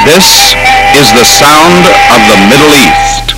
This is the sound of the Middle East.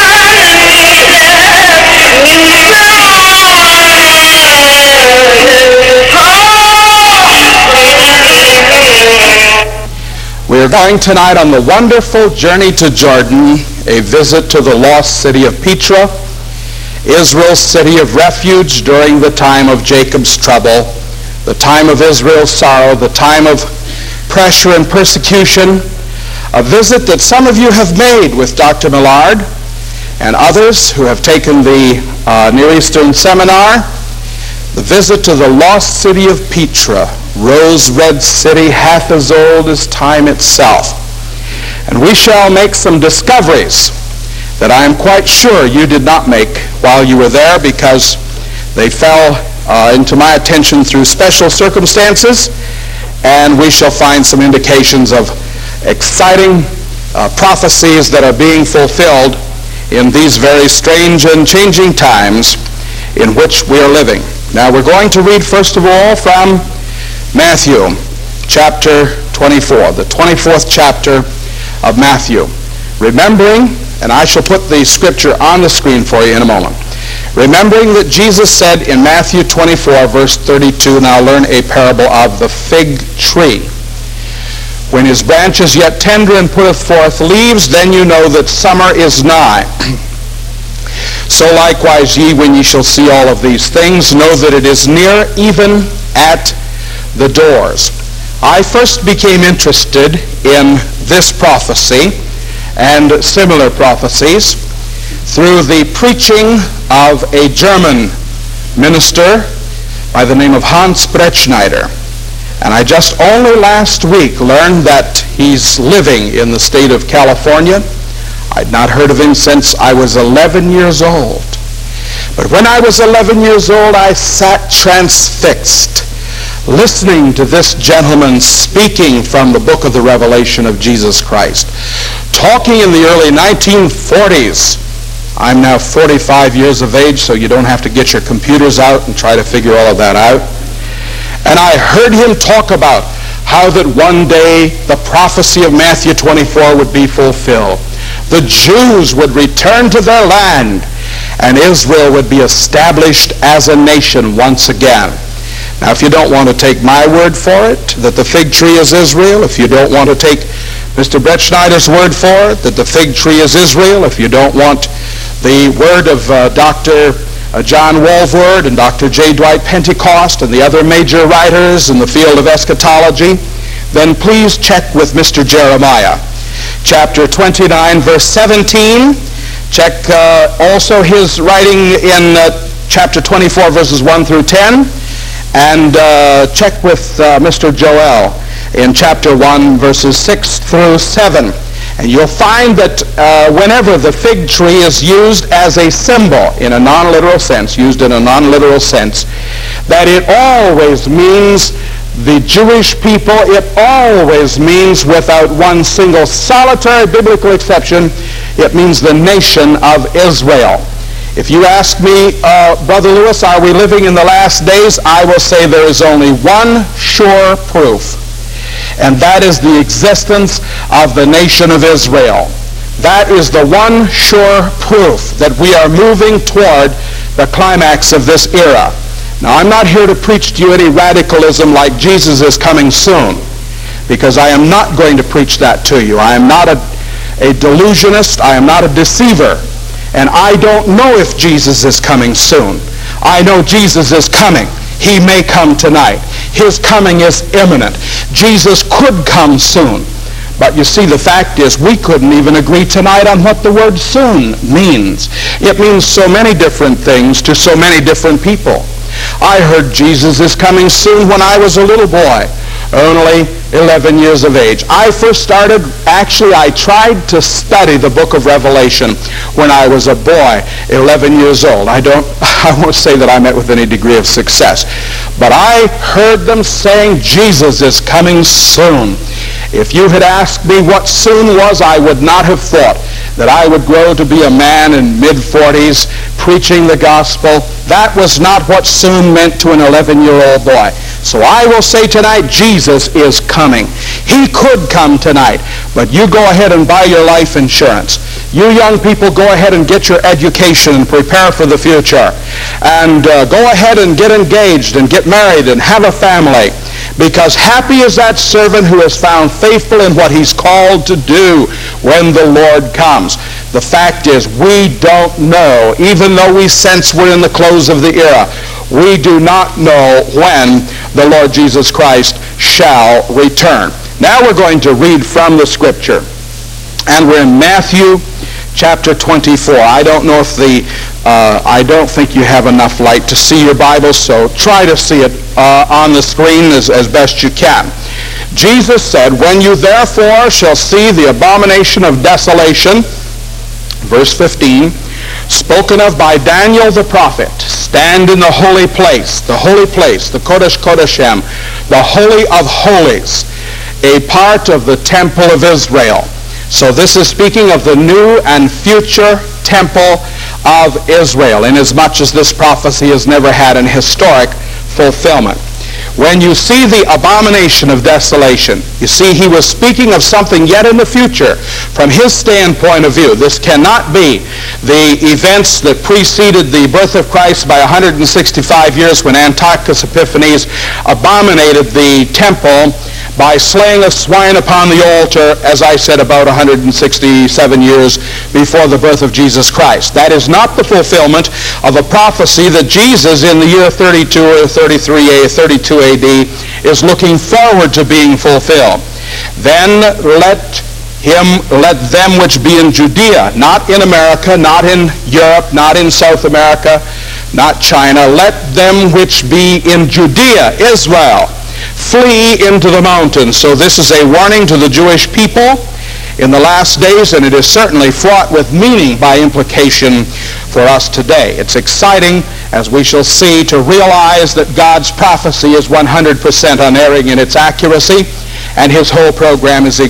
We are going tonight on the wonderful journey to Jordan, a visit to the lost city of Petra, Israel's city of refuge during the time of Jacob's trouble, the time of Israel's sorrow, the time of pressure and persecution, a visit that some of you have made with Dr. Millard and others who have taken the Near Eastern seminar, the visit to the lost city of Petra, rose-red city half as old as time itself. And we shall make some discoveries that I am quite sure you did not make while you were there, because they fell into my attention through special circumstances, and we shall find some indications of exciting prophecies that are being fulfilled in these very strange and changing times in which we are living. Now we're going to read first of all from Matthew chapter 24, the 24th chapter of Matthew. Remembering, and I shall put the scripture on the screen for you in a moment. Remembering that Jesus said in Matthew 24, verse 32, "Now learn a parable of the fig tree. When his branch is yet tender and putteth forth leaves, then you know that summer is nigh. So likewise ye, when ye shall see all of these things, know that it is near, even at the doors." I first became interested in this prophecy and similar prophecies through the preaching of a German minister by the name of Hans Bretschneider. And I just only last week learned that he's living in the state of California. I'd not heard of him since I was 11 years old. But when I was 11 years old, I sat transfixed, listening to this gentleman speaking from the book of the Revelation of Jesus Christ, talking in the early 1940s. I'm now 45 years of age, so you don't have to get your computers out and try to figure all of that out. And I heard him talk about how that one day the prophecy of Matthew 24 would be fulfilled. The Jews would return to their land, and Israel would be established as a nation once again. Now, if you don't want to take my word for it, that the fig tree is Israel, if you don't want to take Mr. Bretschneider's word for it, that the fig tree is Israel, if you don't want the word of Dr. John Walvoord and Dr. J. Dwight Pentecost and the other major writers in the field of eschatology, then please check with Mr. Jeremiah. Chapter 29, verse 17. Check also his writing in chapter 24, verses 1 through 10. And check with Mr. Joel in chapter 1, verses 6 through 7. And you'll find that whenever the fig tree is used as a symbol in a non-literal sense, that it always means the Jewish people. It always means, without one single solitary biblical exception, it means the nation of Israel. If you ask me, Brother Lewis, are we living in the last days? I will say there is only one sure proof, and that is the existence of the nation of Israel. That is the one sure proof that we are moving toward the climax of this era. Now, I'm not here to preach to you any radicalism like Jesus is coming soon, because I am not going to preach that to you. I am not a delusionist. I am not a deceiver. And I don't know if Jesus is coming soon. I know Jesus is coming. He may come tonight. His coming is imminent. Jesus could come soon. But you see, the fact is, we couldn't even agree tonight on what the word soon means. It means so many different things to so many different people. I heard Jesus is coming soon when I was a little boy, only 11 years of age. I tried to study the book of Revelation when I was a boy, 11 years old. I won't say that I met with any degree of success, but I heard them saying Jesus is coming soon. If you had asked me what soon was, I would not have thought that I would grow to be a man in mid-40s preaching the gospel. That was not what soon meant to an 11-year-old boy. So I will say tonight, Jesus is coming. He could come tonight, but you go ahead and buy your life insurance. You young people, go ahead and get your education and prepare for the future. And go ahead and get engaged and get married and have a family. Because happy is that servant who is found faithful in what he's called to do when the Lord comes. The fact is, we don't know, even though we sense we're in the close of the era, we do not know when the Lord Jesus Christ shall return. Now we're going to read from the Scripture. And we're in Matthew chapter 24. I don't know if I don't think you have enough light to see your Bible, so try to see it on the screen as best you can. Jesus said, "When you therefore shall see the abomination of desolation," verse 15, "spoken of by Daniel the prophet, stand in the holy place, the Kodesh Kodeshim, the Holy of Holies, a part of the temple of Israel." So this is speaking of the new and future temple of Israel, inasmuch as this prophecy has never had an historic fulfillment. When you see the abomination of desolation, you see he was speaking of something yet in the future from his standpoint of view. This cannot be the events that preceded the birth of Christ by 165 years when Antiochus Epiphanes abominated the temple by slaying a swine upon the altar, as I said, about 167 years before the birth of Jesus Christ. That is not the fulfillment of a prophecy that Jesus in the year 32 or 33 32 AD is looking forward to being fulfilled. "Then let them which be in Judea," not in America, not in Europe, not in South America, not China, "let them which be in Judea," Israel, "flee into the mountains." So this is a warning to the Jewish people in the last days, and it is certainly fraught with meaning by implication for us today. It's exciting, as we shall see, to realize that God's prophecy is 100% unerring in its accuracy, and his whole program is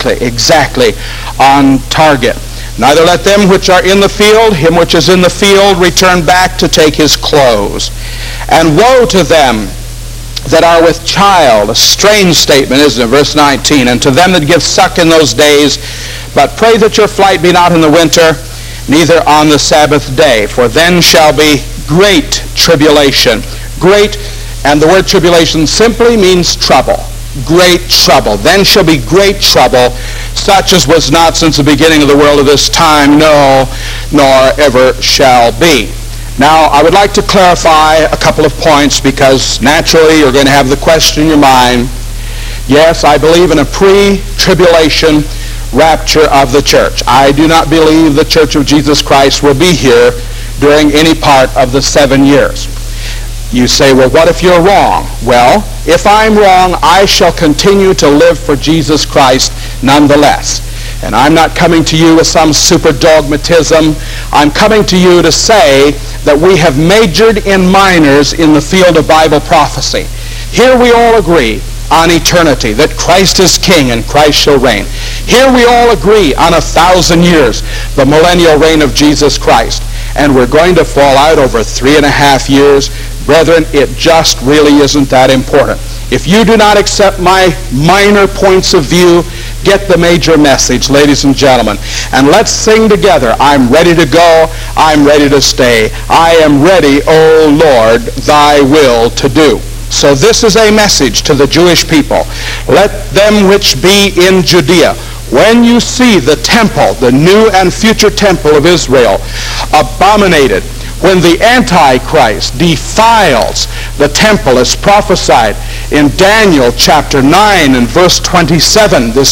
exactly on target. "Neither let them which are in the field, him which is in the field, return back to take his clothes. And woe to them that are with child," a strange statement, isn't it? Verse 19, "and to them that give suck in those days, but pray that your flight be not in the winter, neither on the Sabbath day, for then shall be great tribulation." Great, and the word tribulation simply means trouble. Great trouble. "Then shall be great trouble, such as was not since the beginning of the world of this time, no, nor ever shall be." Now, I would like to clarify a couple of points, because naturally you're going to have the question in your mind. Yes, I believe in a pre-tribulation rapture of the church. I do not believe the Church of Jesus Christ will be here during any part of the 7 years. You say, well, what if you're wrong? Well, if I'm wrong, I shall continue to live for Jesus Christ nonetheless. And I'm not coming to you with some super dogmatism. I'm coming to you to say that we have majored in minors in the field of Bible prophecy. Here we all agree on eternity, that Christ is king and Christ shall reign. Here we all agree on 1,000 years, the millennial reign of Jesus Christ. And we're going to fall out over 3.5 years. Brethren, it just really isn't that important. If you do not accept my minor points of view, get the major message, ladies and gentlemen. And let's sing together, "I'm ready to go, I'm ready to stay. I am ready, O Lord, thy will to do." So this is a message to the Jewish people. "Let them which be in Judea," when you see the temple, the new and future temple of Israel, abominated, when the Antichrist defiles the temple as prophesied in Daniel chapter 9 and verse 27, this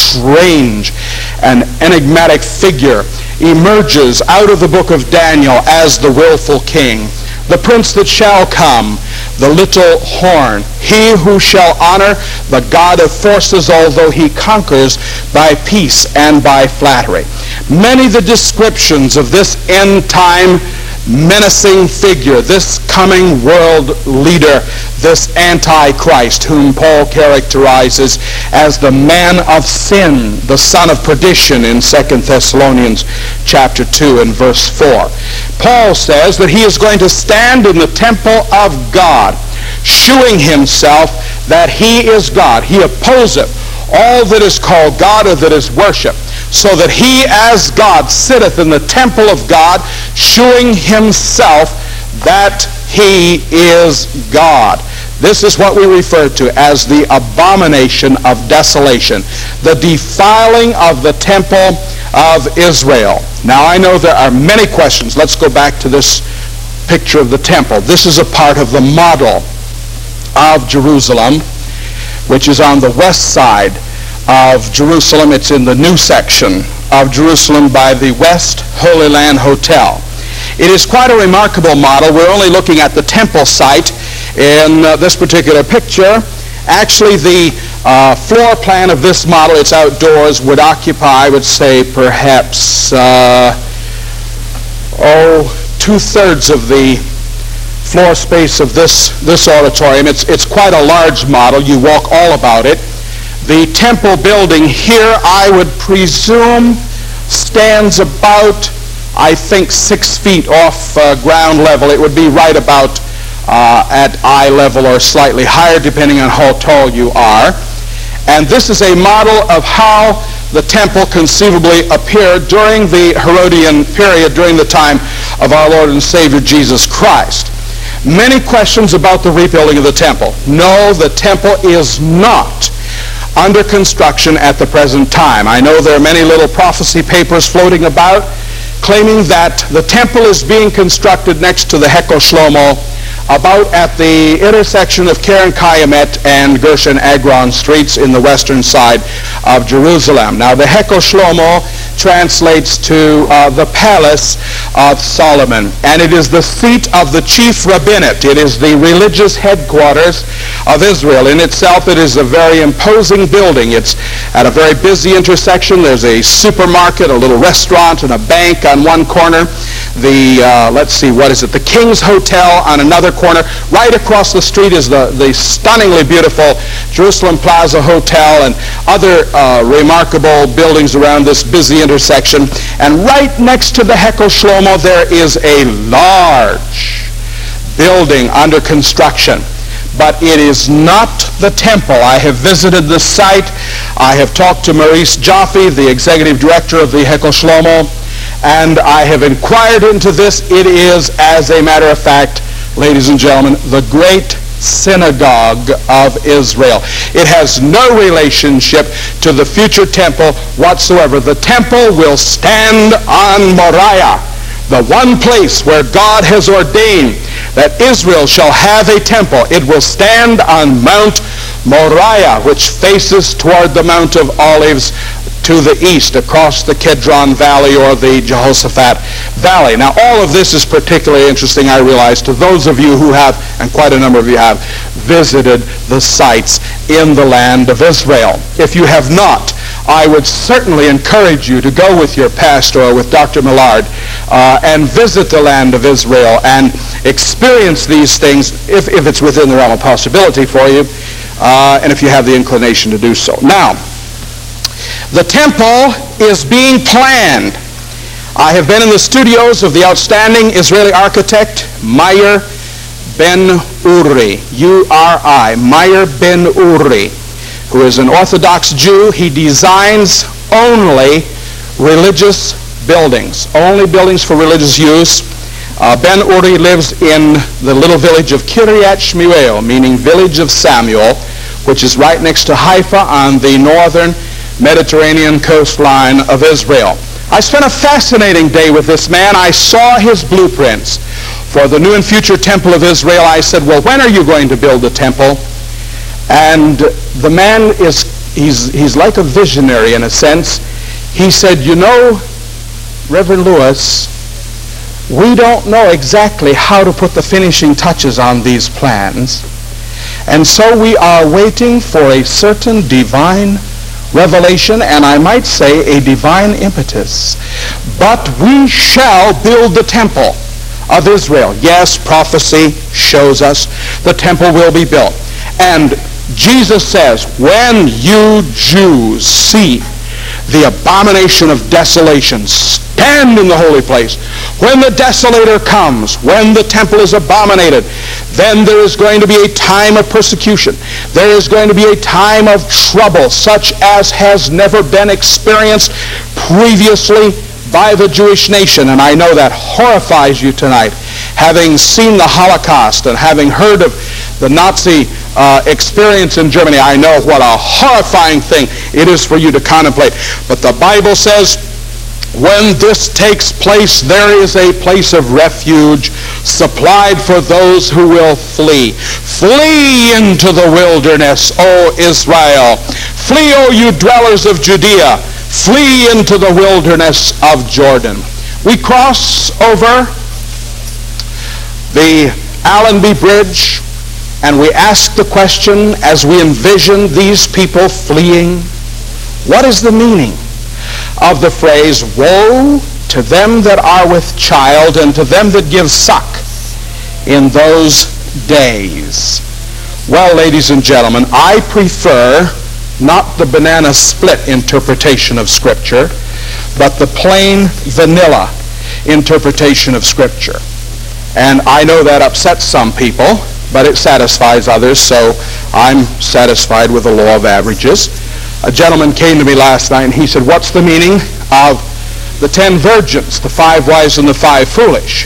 strange and enigmatic figure emerges out of the book of Daniel as the willful king, the prince that shall come, the little horn, he who shall honor the God of forces, although he conquers by peace and by flattery. Many the descriptions of this end-time menacing figure, this coming world leader, this Antichrist, whom Paul characterizes as the man of sin, the son of perdition in 2 Thessalonians chapter 2 and verse 4. Paul says that he is going to stand in the temple of God shewing himself that he is God. He opposeth all that is called God or that is worship, so that he as God sitteth in the temple of God, shewing himself that he is God. This is what we refer to as the abomination of desolation, the defiling of the temple of Israel. Now I know there are many questions. Let's go back to this picture of the temple. This is a part of the model of Jerusalem, which is on the west side of Jerusalem. It's in the new section of Jerusalem by the West Holy Land Hotel. It is quite a remarkable model. We're only looking at the temple site in this particular picture. Actually, the floor plan of this model, it's outdoors, would occupy, I would say, perhaps two-thirds of the floor space of this auditorium. It's quite a large model. You walk all about it. The temple building here, I would presume, stands about, I think, 6 feet off ground level. It would be right about at eye level or slightly higher, depending on how tall you are. And this is a model of how the temple conceivably appeared during the Herodian period, during the time of our Lord and Savior Jesus Christ. Many questions about the rebuilding of the temple. No, the temple is not under construction at the present time. I know there are many little prophecy papers floating about claiming that the temple is being constructed next to the Hekel Shlomo, about at the intersection of Keren Kayemet and Gershon Agron streets in the western side of Jerusalem. Now, the Hekel Shlomo translates to the palace of Solomon, and it is the seat of the chief rabbinate. It is the religious headquarters of Israel. In itself, it is a very imposing building. It's at a very busy intersection. There's a supermarket, a little restaurant, and a bank on one corner. The King's Hotel on another corner. Right across the street is the stunningly beautiful Jerusalem Plaza Hotel and other remarkable buildings around this busy intersection. And right next to the Hekel Shlomo, there is a large building under construction. But it is not the temple. I have visited the site. I have talked to Maurice Jaffe, the executive director of the Hekel Shlomo, and I have inquired into this. It is, as a matter of fact, ladies and gentlemen, the great synagogue of Israel. It has no relationship to the future temple whatsoever. The temple will stand on Moriah, the one place where God has ordained that Israel shall have a temple. It will stand on Mount Moriah, which faces toward the Mount of Olives to the east, across the Kedron Valley or the Jehoshaphat Valley. Now, all of this is particularly interesting, I realize, to those of you who have, and quite a number of you have, visited the sites in the land of Israel. If you have not, I would certainly encourage you to go with your pastor or with Dr. Millard and visit the land of Israel and experience these things if it's within the realm of possibility for you, and if you have the inclination to do so. Now, the temple is being planned. I have been in the studios of the outstanding Israeli architect Meir Ben-Uri, U-R-I, Meir Ben-Uri, who is an Orthodox Jew. He designs only religious buildings, only buildings for religious use. Ben-Uri lives in the little village of Kiryat Shmuel, meaning village of Samuel, which is right next to Haifa on the northern Mediterranean coastline of Israel. I spent a fascinating day with this man. I saw his blueprints for the new and future temple of Israel. I said, well, when are you going to build the temple? And the man he's like a visionary in a sense. He said, you know, Reverend Lewis, we don't know exactly how to put the finishing touches on these plans. And so we are waiting for a certain divine revelation, and I might say a divine impetus. But we shall build the temple of Israel. Yes, prophecy shows us the temple will be built. And Jesus says, when you Jews see the abomination of desolation stand in the holy place, when the desolator comes, when the temple is abominated, then there is going to be a time of persecution. There is going to be a time of trouble such as has never been experienced previously by the Jewish nation. And I know that horrifies you tonight, having seen the Holocaust and having heard of the Nazi experience in Germany. I know what a horrifying thing it is for you to contemplate. But the Bible says, when this takes place, there is a place of refuge supplied for those who will flee. Flee into the wilderness, O Israel. Flee, O you dwellers of Judea. Flee into the wilderness of Jordan. We cross over the Allenby Bridge, and we ask the question, as we envision these people fleeing, what is the meaning of the phrase, woe to them that are with child and to them that give suck in those days? Well, ladies and gentlemen, I prefer not the banana split interpretation of Scripture, but the plain vanilla interpretation of Scripture. And I know that upsets some people, but it satisfies others, so I'm satisfied with the law of averages. A gentleman came to me last night and he said, what's the meaning of the 10 virgins, the 5 wise and the 5 foolish?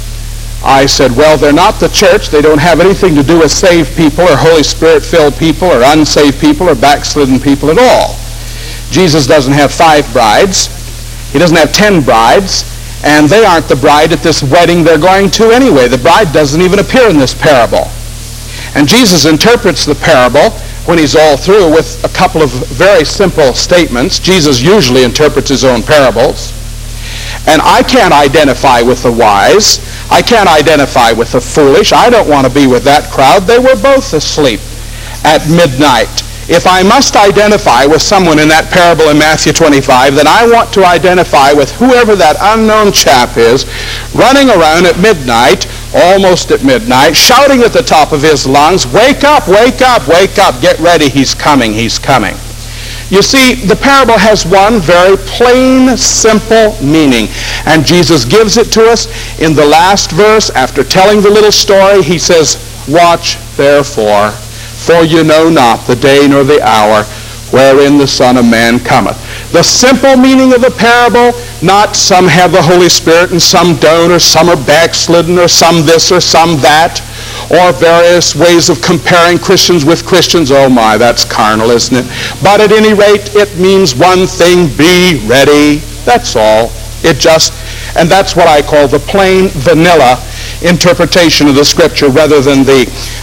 I said, well, they're not the church. They don't have anything to do with saved people or Holy Spirit-filled people or unsaved people or backslidden people at all. Jesus doesn't have 5 brides. He doesn't have 10 brides. And they aren't the bride at this wedding they're going to anyway. The bride doesn't even appear in this parable. And Jesus interprets the parable when he's all through with a couple of very simple statements. Jesus usually interprets his own parables. And I can't identify with the wise. I can't identify with the foolish. I don't want to be with that crowd. They were both asleep at midnight. If I must identify with someone in that parable in Matthew 25, then I want to identify with whoever that unknown chap is, running around at midnight, almost at midnight, shouting at the top of his lungs, wake up, wake up, wake up, get ready, he's coming, he's coming. You see, the parable has one very plain, simple meaning. And Jesus gives it to us in the last verse. After telling the little story, he says, watch therefore, for you know not the day nor the hour wherein the Son of Man cometh. The simple meaning of the parable, not some have the Holy Spirit and some don't, or some are backslidden, or some this or some that, or various ways of comparing Christians with Christians. Oh my, that's carnal, isn't it? But at any rate, it means one thing, be ready. That's all. And that's what I call the plain vanilla interpretation of the Scripture rather than the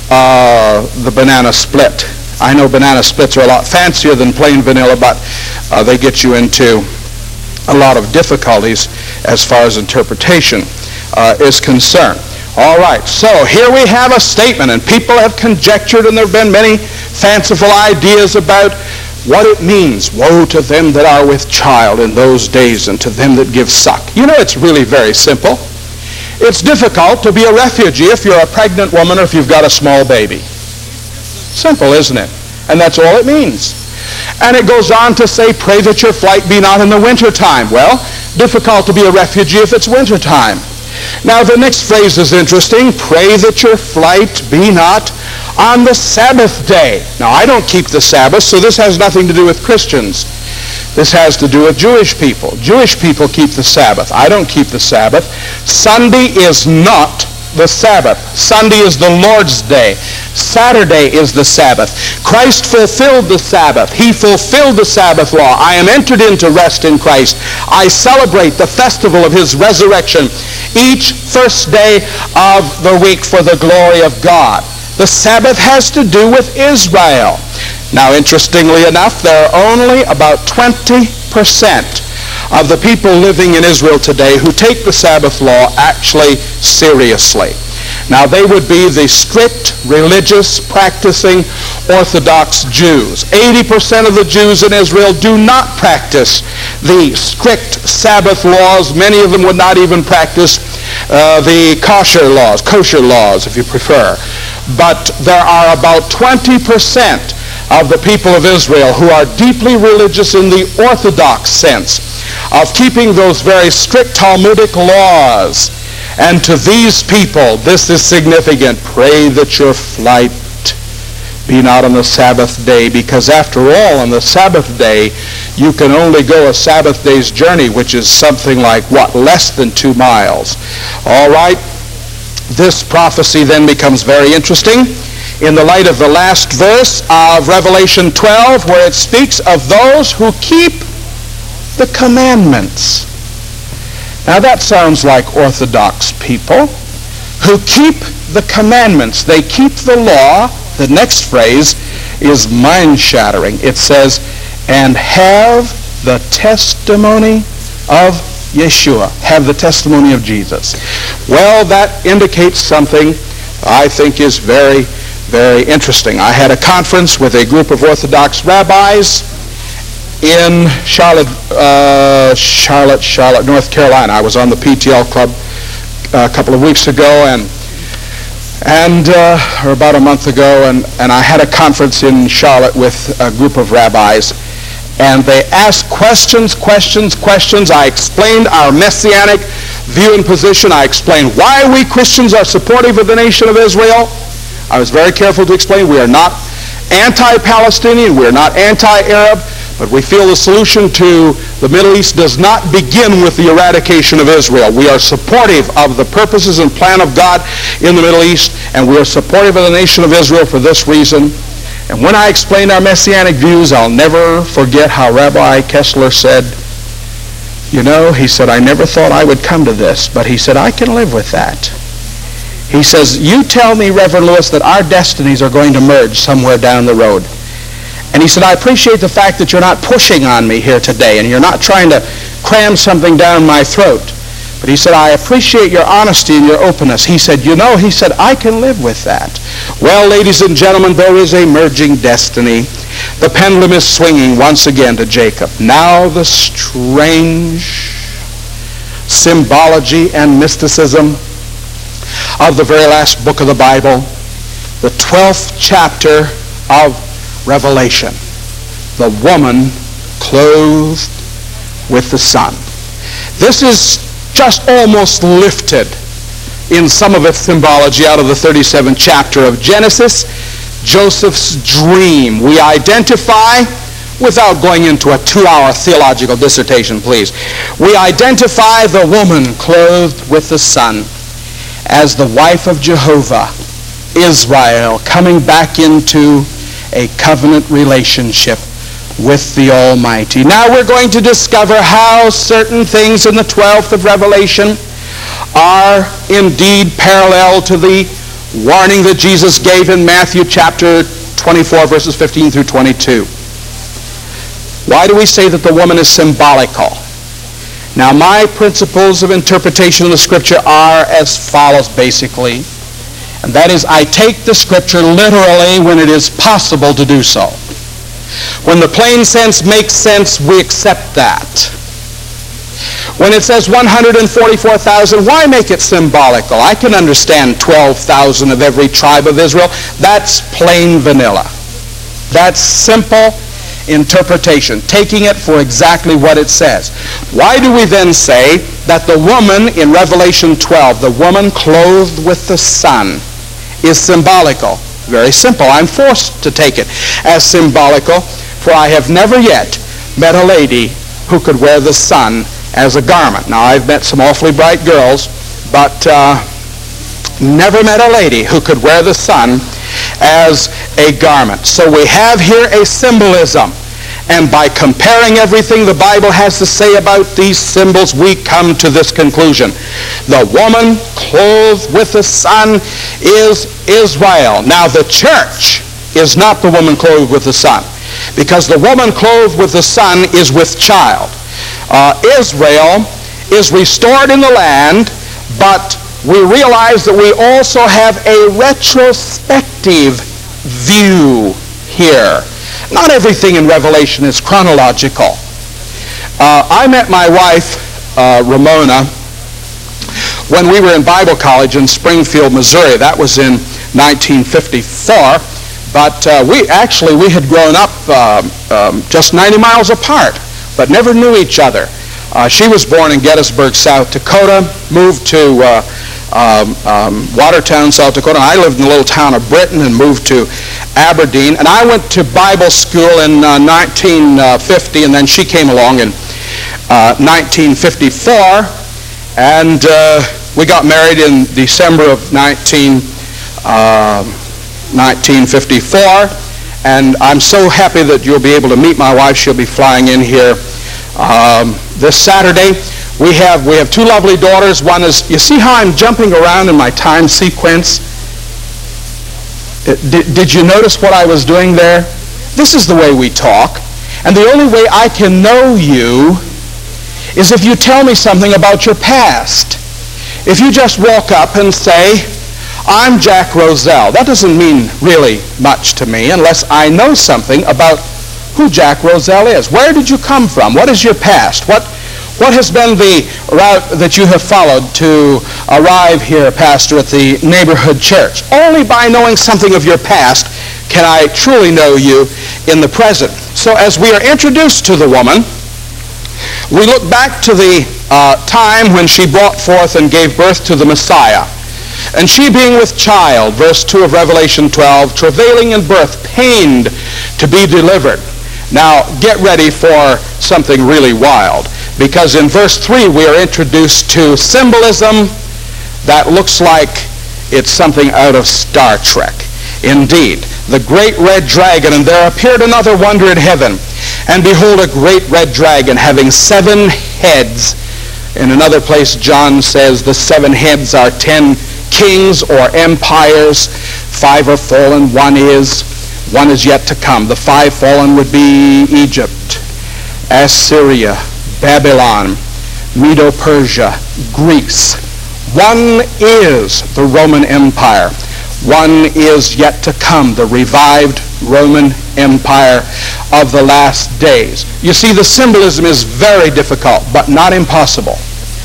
banana split. I know banana splits are a lot fancier than plain vanilla, but they get you into a lot of difficulties as far as interpretation is concerned. All right, so here we have a statement, and people have conjectured, and there have been many fanciful ideas about what it means. Woe to them that are with child in those days, and to them that give suck. You know, it's really very simple. It's difficult to be a refugee if you're a pregnant woman or if you've got a small baby. Simple, isn't it? And that's all it means. And it goes on to say, pray that your flight be not in the wintertime. Well, difficult to be a refugee if it's wintertime. Now, the next phrase is interesting. Pray that your flight be not on the Sabbath day. Now, I don't keep the Sabbath, so this has nothing to do with Christians. This has to do with Jewish people. Jewish people keep the Sabbath. I don't keep the Sabbath. Sunday is not the Sabbath. Sunday is the Lord's day. Saturday is the Sabbath. Christ fulfilled the Sabbath. He fulfilled the Sabbath law. I am entered into rest in Christ. I celebrate the festival of his resurrection each first day of the week for the glory of God. The Sabbath has to do with Israel. Now, interestingly enough, there are only about 20% of the people living in Israel today who take the Sabbath law actually seriously. Now, they would be the strict, religious, practicing Orthodox Jews. 80% of the Jews in Israel do not practice the strict Sabbath laws. Many of them would not even practice the kosher laws, if you prefer. But there are about 20% of the people of Israel who are deeply religious in the Orthodox sense of keeping those very strict Talmudic laws. And to these people, this is significant. Pray that your flight be not on the Sabbath day, because after all, on the Sabbath day, you can only go a Sabbath day's journey, which is something like, less than 2 miles. All right, this prophecy then becomes very interesting in the light of the last verse of Revelation 12, where it speaks of those who keep the commandments. Now that sounds like Orthodox people who keep the commandments. They keep the law. The next phrase is mind-shattering. It says, and have the testimony of Yeshua. Have the testimony of Jesus. Well, that indicates something I think is very, very interesting. I had a conference with a group of Orthodox rabbis in Charlotte, North Carolina. I was on the PTL Club a couple of weeks ago, or about a month ago, and I had a conference in Charlotte with a group of rabbis, and they asked questions. I explained our messianic view and position. I explained why we Christians are supportive of the nation of Israel. I was very careful to explain we are not anti-Palestinian, we are not anti-Arab, but we feel the solution to the Middle East does not begin with the eradication of Israel. We are supportive of the purposes and plan of God in the Middle East, and we are supportive of the nation of Israel for this reason. And when I explained our messianic views, I'll never forget how Rabbi Kessler said, he said, I never thought I would come to this, but he said, I can live with that. He says, you tell me, Reverend Lewis, that our destinies are going to merge somewhere down the road. And he said, I appreciate the fact that you're not pushing on me here today and you're not trying to cram something down my throat. But he said, I appreciate your honesty and your openness. He said, I can live with that. Well, ladies and gentlemen, there is a merging destiny. The pendulum is swinging once again to Jacob. Now the strange symbology and mysticism of the very last book of the Bible, the 12th chapter of Revelation, the woman clothed with the sun. This is just almost lifted in some of its symbology out of the 37th chapter of Genesis, Joseph's dream. We identify, without going into a 2-hour theological dissertation, please, we identify the woman clothed with the sun as the wife of Jehovah, Israel, coming back into a covenant relationship with the Almighty. Now we're going to discover how certain things in the 12th of Revelation are indeed parallel to the warning that Jesus gave in Matthew chapter 24, verses 15 through 22. Why do we say that the woman is symbolical? Now my principles of interpretation of the Scripture are as follows basically. And that is, I take the Scripture literally when it is possible to do so. When the plain sense makes sense, we accept that. When it says 144,000, why make it symbolical? I can understand 12,000 of every tribe of Israel. That's plain vanilla. That's simple interpretation, taking it for exactly what it says. Why do we then say that the woman in Revelation 12, the woman clothed with the sun, is symbolical? Very simple. I'm forced to take it as symbolical, for I have never yet met a lady who could wear the sun as a garment. Now, I've met some awfully bright girls, but never met a lady who could wear the sun as a garment. So we have here a symbolism. And by comparing everything the Bible has to say about these symbols, we come to this conclusion. The woman clothed with the sun is Israel. Now the church is not the woman clothed with the sun, because the woman clothed with the sun is with child. Israel is restored in the land, but we realize that we also have a retrospective view here. Not everything in Revelation is chronological. I met my wife, Ramona, when we were in Bible college in Springfield, Missouri. That was in 1954. But we had grown up just 90 miles apart, but never knew each other. She was born in Gettysburg, South Dakota, moved to Watertown, South Dakota. And I lived in the little town of Britain and moved to Aberdeen. And I went to Bible school in 1950, and then she came along in 1954. And we got married in December of 1954. And I'm so happy that you'll be able to meet my wife. She'll be flying in here this Saturday. We have two lovely daughters. One is, you see how I'm jumping around in my time sequence? Did you notice what I was doing there? This is the way we talk. And the only way I can know you is if you tell me something about your past. If you just walk up and say, I'm Jack Roselle, that doesn't mean really much to me unless I know something about who Jack Roselle is. Where did you come from? What is your past? What has been the route that you have followed to arrive here, Pastor, at the neighborhood church? Only by knowing something of your past can I truly know you in the present. So as we are introduced to the woman, we look back to the time when she brought forth and gave birth to the Messiah. And she being with child, verse 2 of Revelation 12, travailing in birth, pained to be delivered. Now, get ready for something really wild, because in verse 3 we are introduced to symbolism that looks like it's something out of Star Trek. Indeed, the great red dragon, and there appeared another wonder in heaven, and behold, a great red dragon having 7 heads. In another place, John says the 7 heads are 10 kings or empires. 5 are fallen, one is yet to come. The 5 fallen would be Egypt, Assyria, Babylon, Medo-Persia, Greece. One is the Roman Empire. One is yet to come, the revived Roman Empire of the last days. You see, the symbolism is very difficult, but not impossible.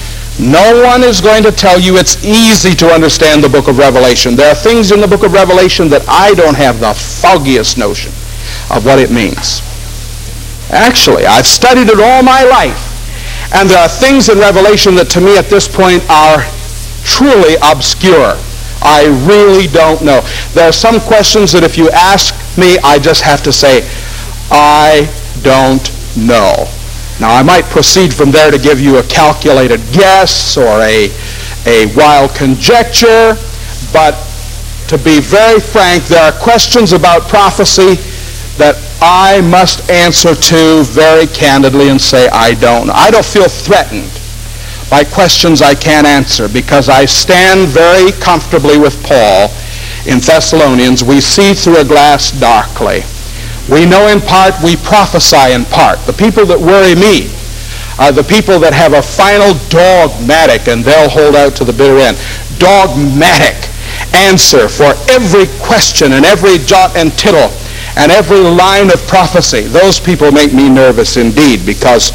No one is going to tell you it's easy to understand the book of Revelation. There are things in the book of Revelation that I don't have the foggiest notion of what it means. Actually, I've studied it all my life, and there are things in Revelation that to me at this point are truly obscure. I really don't know. There are some questions that if you ask me, I just have to say, I don't know. Now, I might proceed from there to give you a calculated guess or a wild conjecture, but to be very frank, there are questions about prophecy that I must answer to very candidly and say, I don't know. I don't feel threatened by questions I can't answer, because I stand very comfortably with Paul in Thessalonians. We see through a glass darkly. We know in part, we prophesy in part. The people that worry me are the people that have a final dogmatic, and they'll hold out to the bitter end, dogmatic answer for every question and every jot and tittle and every line of prophecy. Those people make me nervous indeed, because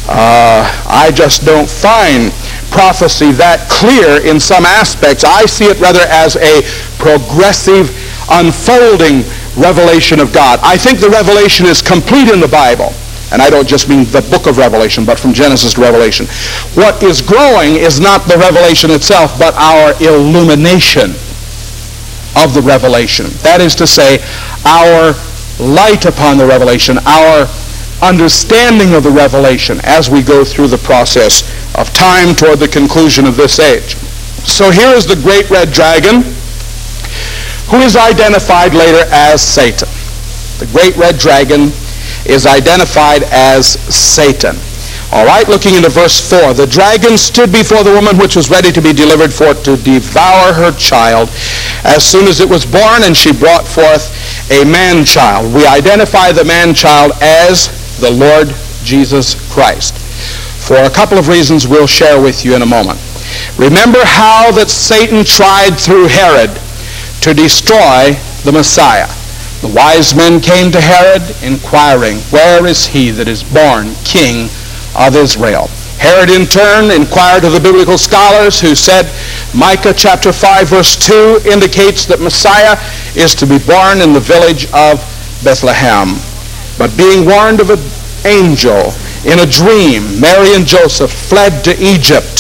I just don't find prophecy that clear in some aspects. I see it rather as a progressive unfolding revelation of God. I think the revelation is complete in the Bible. And I don't just mean the book of Revelation, but from Genesis to Revelation. What is growing is not the revelation itself, but our illumination of the revelation. That is to say, our light upon the revelation, our understanding of the revelation as we go through the process of time toward the conclusion of this age. So here is the great red dragon, who is identified later as Satan. The great red dragon is identified as Satan. All right, looking into verse 4. The dragon stood before the woman which was ready to be delivered for to devour her child as soon as it was born, and she brought forth a man-child. We identify the man-child as the Lord Jesus Christ, for a couple of reasons we'll share with you in a moment. Remember how that Satan tried through Herod to destroy the Messiah. The wise men came to Herod inquiring, where is he that is born King of Israel? Herod in turn inquired of the biblical scholars, who said Micah chapter 5 verse 2 indicates that Messiah is to be born in the village of Bethlehem. But being warned of an angel in a dream, Mary and Joseph fled to Egypt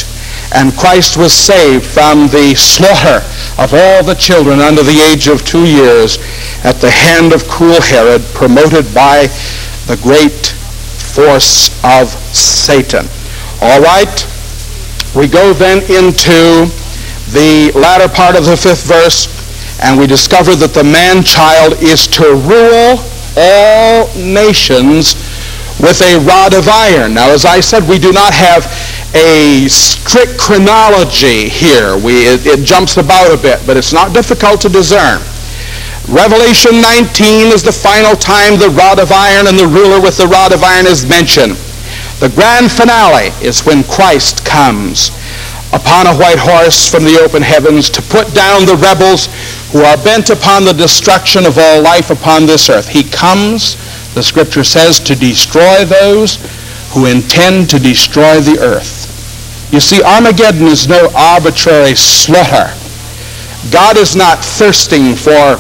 And Christ was saved from the slaughter of all the children under the age of 2 years at the hand of cruel Herod, promoted by the great force of Satan. All right, we go then into the latter part of the 5th verse, and we discover that the man-child is to rule all nations with a rod of iron. Now, as I said, we do not have a strict chronology here. It jumps about a bit, but it's not difficult to discern. Revelation 19 is the final time the rod of iron and the ruler with the rod of iron is mentioned. The grand finale is when Christ comes upon a white horse from the open heavens to put down the rebels who are bent upon the destruction of all life upon this earth. He comes, the Scripture says, to destroy those who intend to destroy the earth. You see, Armageddon is no arbitrary slaughter. God is not thirsting for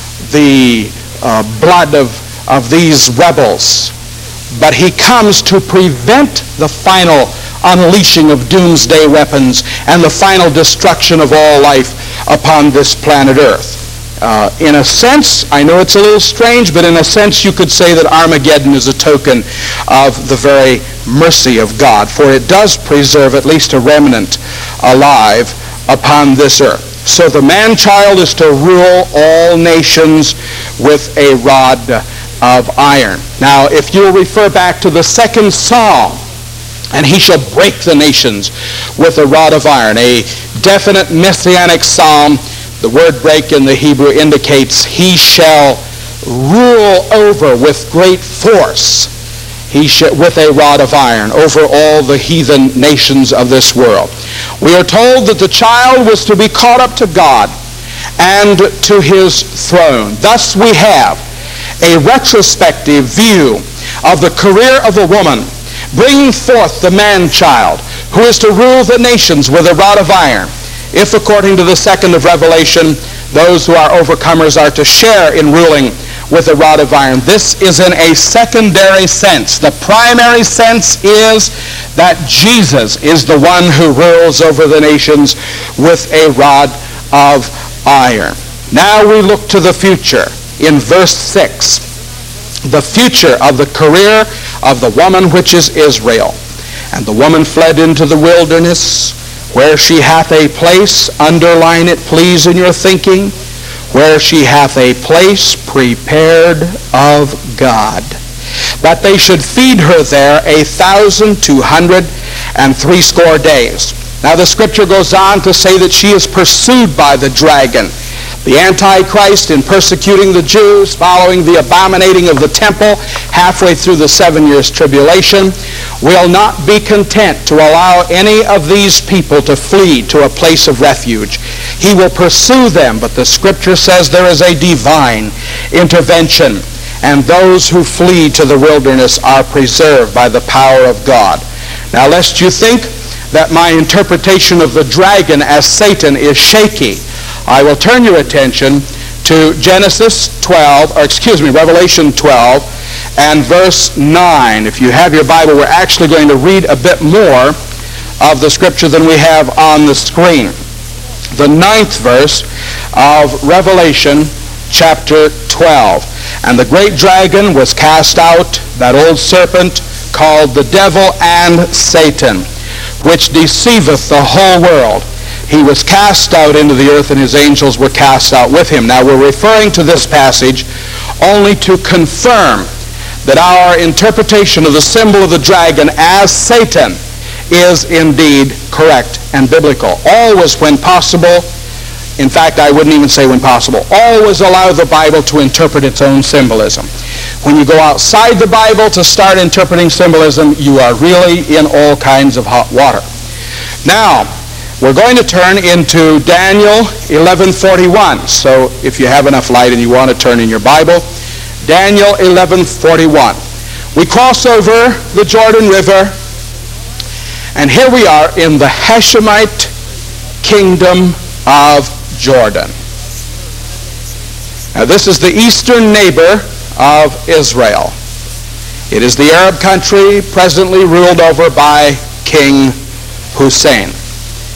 the blood of these rebels, but he comes to prevent the final unleashing of doomsday weapons and the final destruction of all life upon this planet Earth. In a sense, I know it's a little strange, but in a sense you could say that Armageddon is a token of the very mercy of God, for it does preserve at least a remnant alive upon this earth. So the man-child is to rule all nations with a rod of iron. Now, if you'll refer back to the 2nd Psalm, and he shall break the nations with a rod of iron, a definite messianic psalm. The word break in the Hebrew indicates he shall rule over with great force, with a rod of iron, over all the heathen nations of this world. We are told that the child was to be caught up to God and to his throne. Thus we have a retrospective view of the career of a woman bringing forth the man-child who is to rule the nations with a rod of iron. If, according to the 2nd of Revelation, those who are overcomers are to share in ruling with a rod of iron, this is in a secondary sense. The primary sense is that Jesus is the one who rules over the nations with a rod of iron. Now we look to the future in verse 6. The future of the career of the woman which is Israel. And the woman fled into the wilderness, where she hath a place, underline it please in your thinking, where she hath a place prepared of God, that they should feed her there 1,260 days. Now the Scripture goes on to say that she is pursued by the dragon. The Antichrist, in persecuting the Jews, following the abominating of the temple, halfway through the 7 years tribulation, will not be content to allow any of these people to flee to a place of refuge. He will pursue them, but the Scripture says there is a divine intervention, and those who flee to the wilderness are preserved by the power of God. Now, lest you think that my interpretation of the dragon as Satan is shaky, I will turn your attention to Revelation 12 and verse 9. If you have your Bible, we're actually going to read a bit more of the Scripture than we have on the screen. The 9th verse of Revelation chapter 12. And the great dragon was cast out, that old serpent called the devil and Satan, which deceiveth the whole world. He was cast out into the earth, and his angels were cast out with him. Now, we're referring to this passage only to confirm that our interpretation of the symbol of the dragon as Satan is indeed correct and biblical. Always, when possible, in fact, I wouldn't even say when possible, always allow the Bible to interpret its own symbolism. When you go outside the Bible to start interpreting symbolism, you are really in all kinds of hot water. Now, we're going to turn into Daniel 11:41. So if you have enough light and you want to turn in your Bible, Daniel 11:41. We cross over the Jordan River, and here we are in the Hashemite kingdom of Jordan. Now this is the eastern neighbor of Israel. It is the Arab country presently ruled over by King Hussein.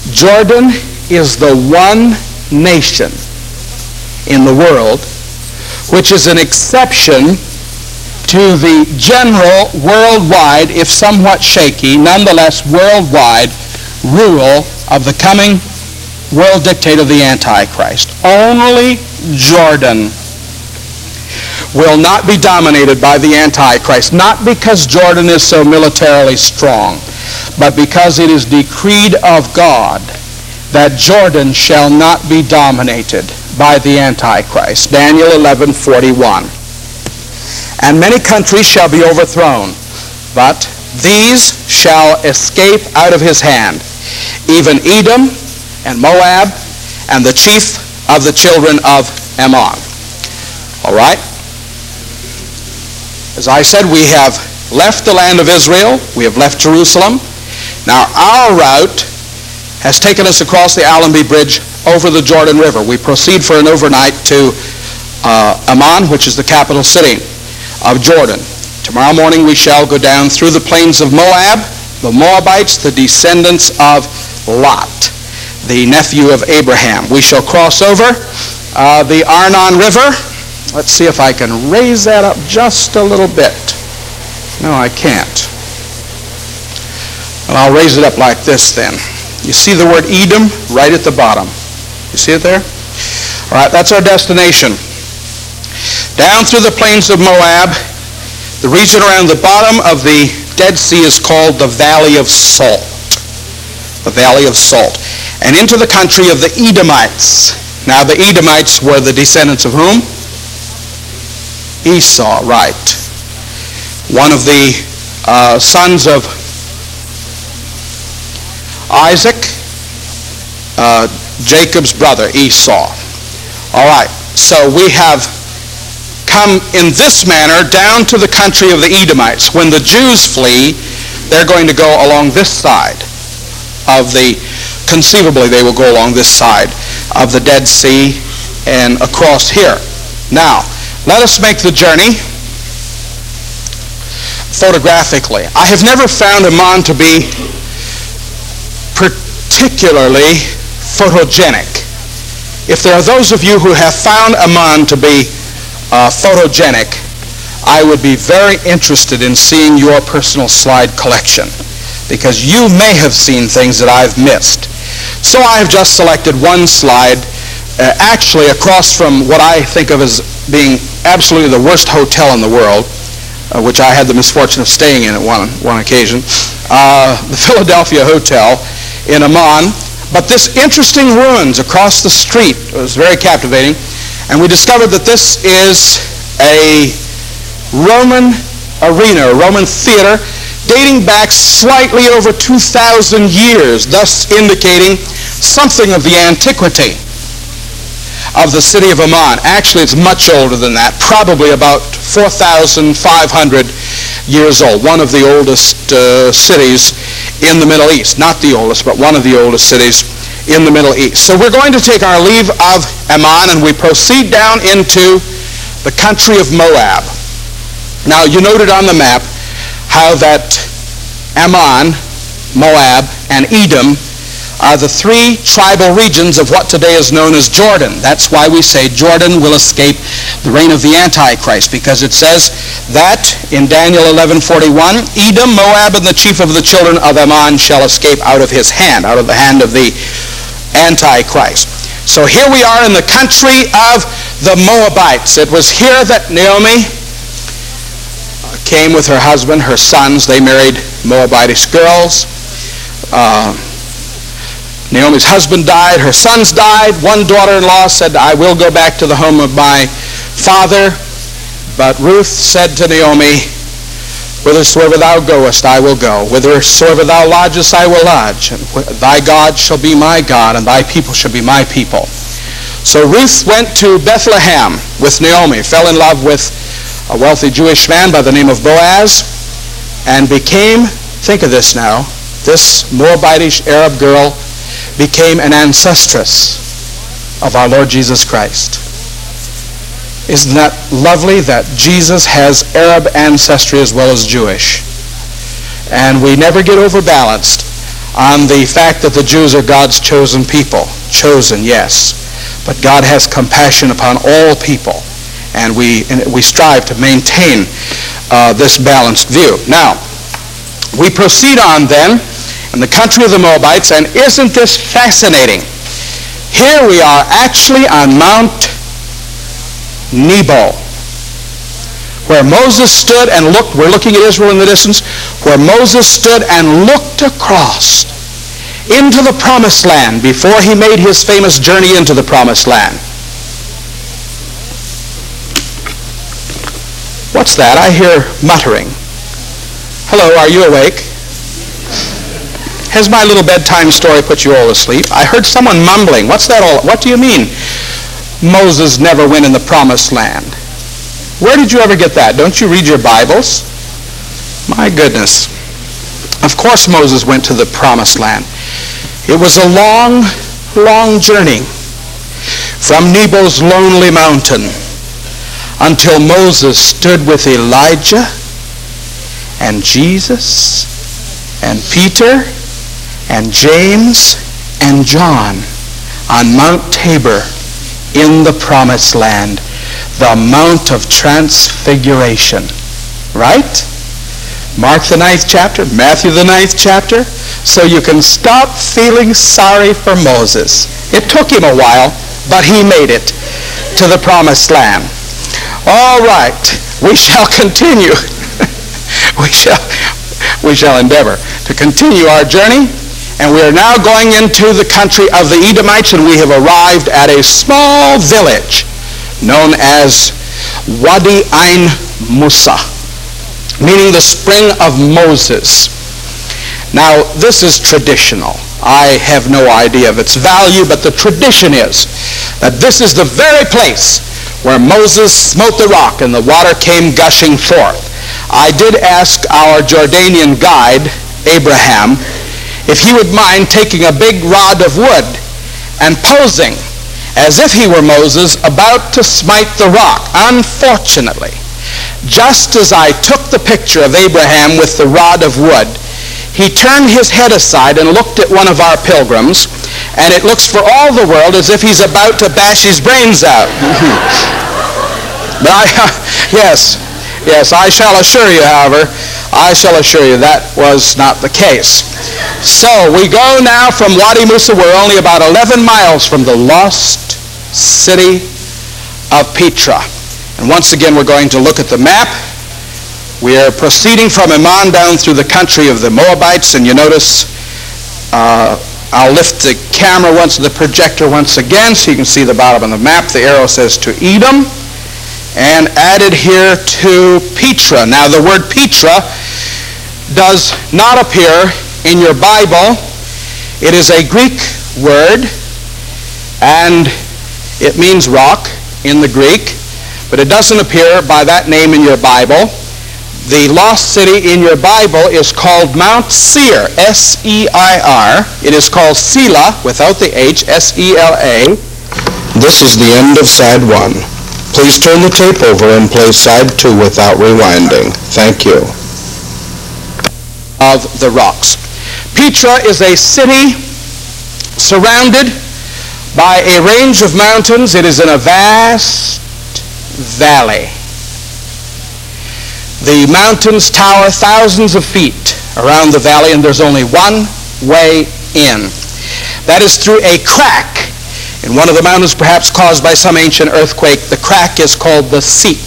Jordan is the one nation in the world which is an exception to the general worldwide, if somewhat shaky, nonetheless worldwide rule of the coming world dictator of the Antichrist. Only Jordan will not be dominated by the Antichrist, not because Jordan is so militarily strong, but because it is decreed of God that Jordan shall not be dominated by the Antichrist. Daniel 11:41. And many countries shall be overthrown, but these shall escape out of his hand, even Edom and Moab and the chief of the children of Ammon. All right? As I said, we have left the land of Israel. We have left Jerusalem. Now our route has taken us across the Allenby Bridge over the Jordan River. We proceed for an overnight to Amman, which is the capital city of Jordan. Tomorrow morning we shall go down through the plains of Moab, the Moabites, the descendants of Lot, the nephew of Abraham. We shall cross over the Arnon River. Let's see if I can raise that up just a little bit. No, I can't. Well, I'll raise it up like this then. You see the word Edom right at the bottom. You see it there? All right, that's our destination. Down through the plains of Moab, the region around the bottom of the Dead Sea is called the Valley of Salt. The Valley of Salt. And into the country of the Edomites. Now the Edomites were the descendants of whom? Esau, right. One of the sons of Isaac, Jacob's brother, Esau. All right, so we have come in this manner down to the country of the Edomites. When the Jews flee, they're going to go along this side of the, conceivably they will go along this side of the Dead Sea and across here. Now, let us make the journey photographically. I have never found Amman to be particularly photogenic. If there are those of you who have found Amman to be photogenic, I would be very interested in seeing your personal slide collection, because you may have seen things that I've missed. So I have just selected one slide, actually across from what I think of as being absolutely the worst hotel in the world, which I had the misfortune of staying in at one occasion, the Philadelphia Hotel in Amman. But this interesting ruins across the street was very captivating, and we discovered that this is a Roman arena, a Roman theater, dating back slightly over 2,000 years, thus indicating something of the antiquity of the city of Amman. Actually, it's much older than that, probably about 4,500 years old, one of the oldest cities in the Middle East. Not the oldest, but one of the oldest cities in the Middle East. So we're going to take our leave of Amman, and we proceed down into the country of Moab. Now, you noted on the map how that Ammon, Moab, and Edom are the three tribal regions of what today is known as Jordan. That's why we say Jordan will escape the reign of the Antichrist, because it says that in Daniel 11:41, Edom, Moab, and the chief of the children of Ammon shall escape out of his hand, out of the hand of the Antichrist. So here we are in the country of the Moabites. It was here that Naomi came with her husband, her sons. They married Moabitish girls. Naomi's husband died, her sons died. One daughter-in-law said, I will go back to the home of my father. But Ruth said to Naomi, whithersoever thou goest, I will go. Whithersoever thou lodgest, I will lodge. And thy God shall be my God, and thy people shall be my people. So Ruth went to Bethlehem with Naomi, fell in love with a wealthy Jewish man by the name of Boaz, and became, think of this now, this Moabitish Arab girl became an ancestress of our Lord Jesus Christ. Isn't that lovely that Jesus has Arab ancestry as well as Jewish? And we never get overbalanced. on the fact that the Jews are God's chosen people. Chosen, yes. But God has compassion upon all people. And we strive to maintain this balanced view. Now, we proceed on then in the country of the Moabites, and isn't this fascinating? Here we are actually on Mount Nebo, where Moses stood and looked. We're looking at Israel in the distance, where Moses stood and looked across into the promised land before he made his famous journey into the promised land. What's that? I hear muttering. Hello, are you awake? Has my little bedtime story put you all asleep? I heard someone mumbling. What's that all? What do you mean Moses never went in the promised land? Where did you ever get that? Don't you read your Bibles? My goodness. Of course Moses went to the promised land. It was a long, long journey from Nebo's lonely mountain until Moses stood with Elijah and Jesus and Peter and James and John on Mount Tabor in the promised land, the Mount of Transfiguration. Right? Mark the 9th chapter, Matthew the 9th chapter, so you can stop feeling sorry for Moses. It took him a while, but he made it to the promised land. All right, we shall continue. we shall endeavor to continue our journey, and we are now going into the country of the Edomites, and we have arrived at a small village known as Wadi Ain Musa, meaning the spring of Moses. Now, this is traditional. I have no idea of its value, but the tradition is that this is the very place where Moses smote the rock and the water came gushing forth. I did ask our Jordanian guide, Abraham, if he would mind taking a big rod of wood and posing as if he were Moses about to smite the rock. Unfortunately, just as I took the picture of Abraham with the rod of wood, he turned his head aside and looked at one of our pilgrims, and it looks for all the world as if he's about to bash his brains out. But yes, I shall assure you, however, that was not the case. So we go now from Wadi Musa. We're only about 11 miles from the lost city of Petra. And once again, we're going to look at the map. We are proceeding from Ammon down through the country of the Moabites, and you notice I'll lift the camera the projector once again so you can see the bottom of the map. The arrow says to Edom, and added here to Petra. Now the word Petra does not appear in your Bible. It is a Greek word, and it means rock in the Greek, but it doesn't appear by that name in your Bible. The lost city in your Bible is called Mount Seir, S-E-I-R. It is called Sela, without the H, S-E-L-A. This is the end of side 1. Please turn the tape over and play side 2 without rewinding. Thank you. Of the rocks. Petra is a city surrounded by a range of mountains. It is in a vast valley. The mountains tower thousands of feet around the valley, and there's only one way in. That is through a crack in one of the mountains, perhaps caused by some ancient earthquake. The crack is called the Siq,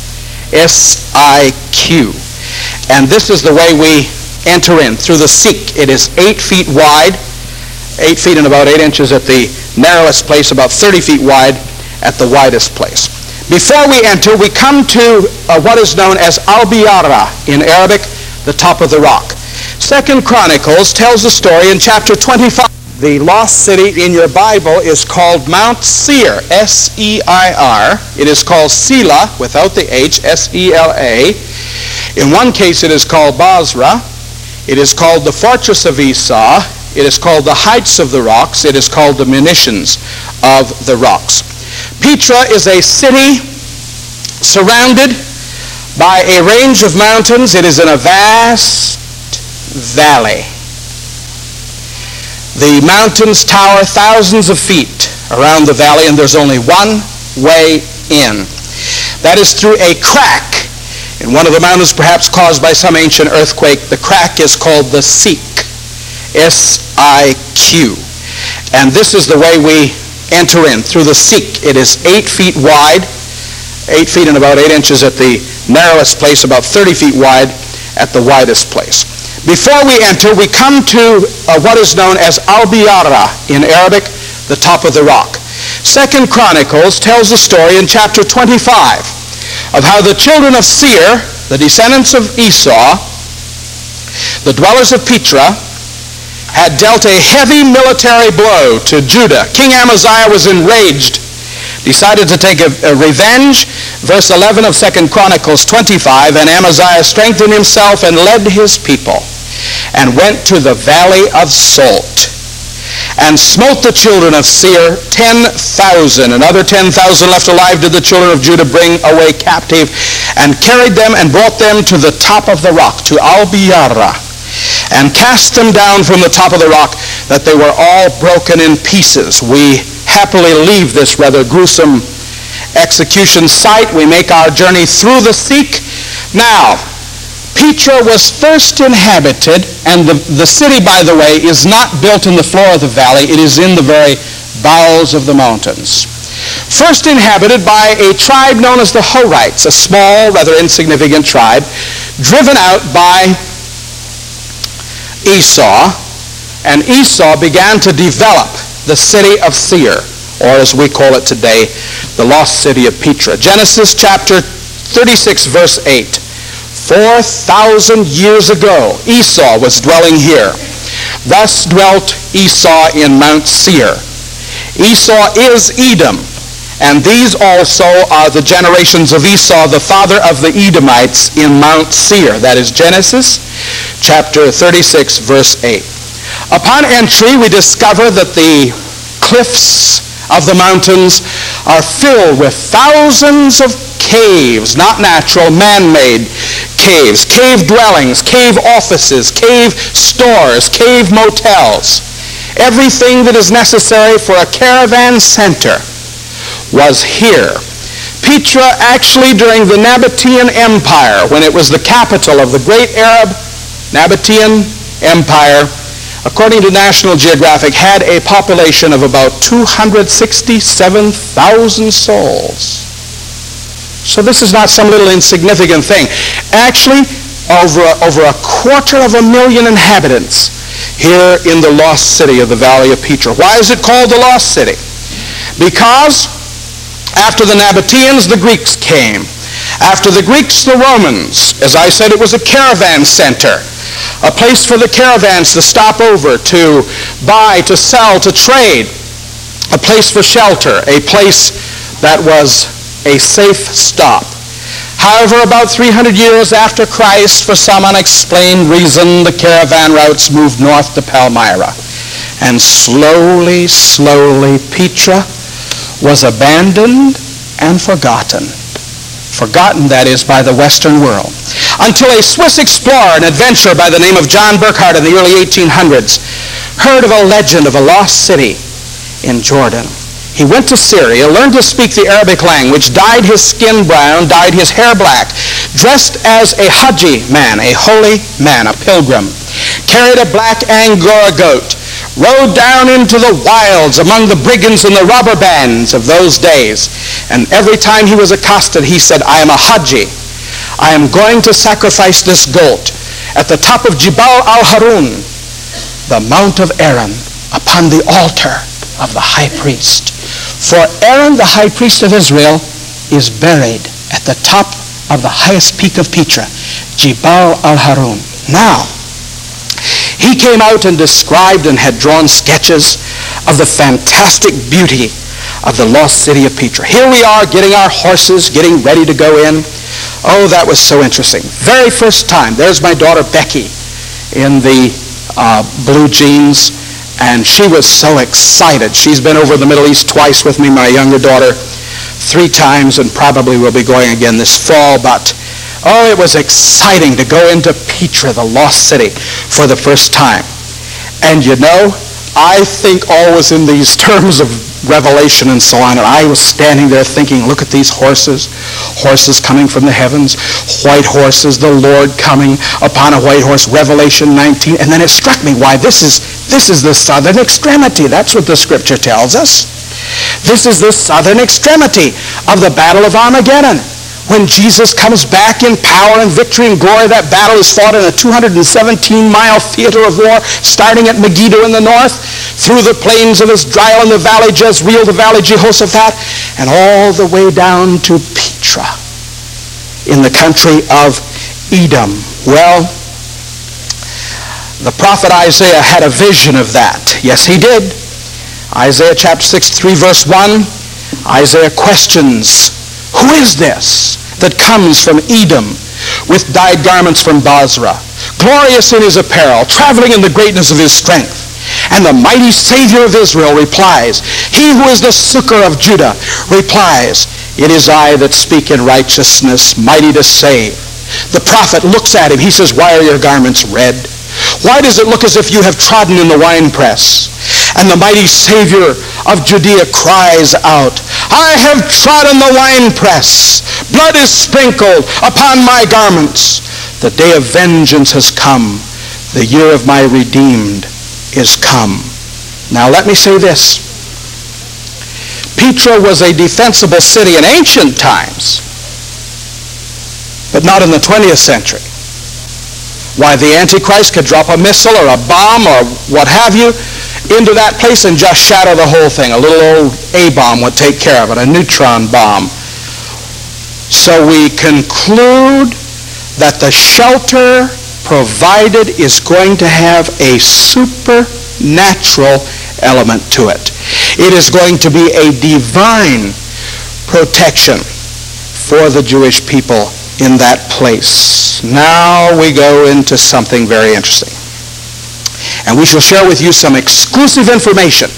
S-I-Q. And this is the way we enter in, through the Siq. It is 8 feet wide, 8 feet and about 8 inches at the narrowest place, about 30 feet wide at the widest place. Before we enter, we come to what is known as Al-Biyara in Arabic, the top of the rock. 2 Chronicles tells the story in chapter 25. The lost city in your Bible is called Mount Seir, S-E-I-R. It is called Sela, without the H, S-E-L-A. In one case it is called Basra. It is called the Fortress of Esau. It is called the Heights of the Rocks. It is called the Munitions of the Rocks. Petra is a city surrounded by a range of mountains. It is in a vast valley. The mountains tower thousands of feet around the valley, and there's only one way in. That is through a crack in one of the mountains, perhaps caused by some ancient earthquake. The crack is called the Siq, S-I-Q. And this is the way we enter in, through the Siq. It is 8 feet wide, 8 feet and about 8 inches at the narrowest place, about 30 feet wide at the widest place. Before we enter, we come to what is known as Al-Biyara in Arabic, the top of the rock. 2 Chronicles tells the story in chapter 25 of how the children of Seir, the descendants of Esau, the dwellers of Petra, had dealt a heavy military blow to Judah. King Amaziah was enraged, decided to take a revenge. Verse 11 of 2 Chronicles 25, and Amaziah strengthened himself and led his people, and went to the valley of Salt, and smote the children of Seir 10,000. Another 10,000 left alive did the children of Judah bring away captive, and carried them and brought them to the top of the rock, to Al-Biyara, and cast them down from the top of the rock, that they were all broken in pieces. We happily leave this rather gruesome execution site. We make our journey through the Siq. Now, Petra was first inhabited, and the city, by the way, is not built in the floor of the valley. It is in the very bowels of the mountains. First inhabited by a tribe known as the Horites, a small, rather insignificant tribe, driven out by Esau, and Esau began to develop the city of Seir, or as we call it today, the lost city of Petra. Genesis chapter 36, verse 8. 4,000 years ago, Esau was dwelling here. Thus dwelt Esau in Mount Seir. Esau is Edom, and these also are the generations of Esau, the father of the Edomites, in Mount Seir. That is Genesis chapter 36, verse 8. Upon entry, we discover that the cliffs of the mountains are filled with thousands of caves, not natural, man-made caves, cave dwellings, cave offices, cave stores, cave motels. Everything that is necessary for a caravan center was here. Petra, actually during the Nabatean Empire, when it was the capital of the great Arab Nabatean Empire, according to National Geographic, had a population of about 267,000 souls. So this is not some little insignificant thing. Actually, over 250,000 inhabitants here in the lost city of the Valley of Petra. Why is it called the lost city? Because after the Nabateans, the Greeks came. After the Greeks, the Romans. As I said, it was a caravan center, a place for the caravans to stop over, to buy, to sell, to trade, a place for shelter, a place that was a safe stop. However, about 300 years after Christ, for some unexplained reason, the caravan routes moved north to Palmyra. And slowly, Petra was abandoned and forgotten. Forgotten, that is, by the Western world. Until a Swiss explorer and adventurer by the name of John Burckhardt in the early 1800s heard of a legend of a lost city in Jordan. He went to Syria, learned to speak the Arabic language, dyed his skin brown, dyed his hair black, dressed as a Haji man, a holy man, a pilgrim, carried a black Angora goat, rode down into the wilds among the brigands and the robber bands of those days. And every time he was accosted, he said, I am a Haji. I am going to sacrifice this goat at the top of Jibal al-Harun, the Mount of Aaron, upon the altar of the high priest. For Aaron, the high priest of Israel, is buried at the top of the highest peak of Petra, Jibal al-Harun. Now, he came out and described and had drawn sketches of the fantastic beauty of the lost city of Petra. Here we are getting our horses, getting ready to go in. Oh, that was so interesting. Very first time, there's my daughter Becky in the blue jeans, and she was so excited. She's been over the Middle East twice with me, my younger daughter 3 times, and probably will be going again this fall. But oh, it was exciting to go into Petra, the lost city, for the first time. And you know, I think always in these terms of revelation and so on, and I was standing there thinking, look at these horses coming from the heavens, white horses, the Lord coming upon a white horse, Revelation 19, and then it struck me, why, this is the southern extremity. That's what the scripture tells us. This is the southern extremity of the battle of Armageddon. When Jesus comes back in power and victory and glory, that battle is fought in a 217-mile theater of war, starting at Megiddo in the north, through the plains of Israel and the valley Jezreel, the valley Jehoshaphat, and all the way down to Petra in the country of Edom. Well, the prophet Isaiah had a vision of that. Yes, he did. Isaiah chapter 63, verse 1, Isaiah questions, who is this that comes from Edom with dyed garments from Bozrah, glorious in his apparel, traveling in the greatness of his strength? And the mighty Savior of Israel replies, he who is the succor of Judah replies, it is I that speak in righteousness, mighty to save. The prophet looks at him. He says, why are your garments red? Why does it look as if you have trodden in the winepress? And the mighty Savior of Judea cries out, I have trodden the winepress. Blood is sprinkled upon my garments. The day of vengeance has come. The year of my redeemed is come. Now let me say this. Petra was a defensible city in ancient times, but not in the 20th century. Why, the Antichrist could drop a missile or a bomb or what have you into that place and just shatter the whole thing. A little old A-bomb would take care of it, a neutron bomb. So we conclude that the shelter provided is going to have a supernatural element to it. It is going to be a divine protection for the Jewish people in that place. Now we go into something very interesting. And we shall share with you some exclusive information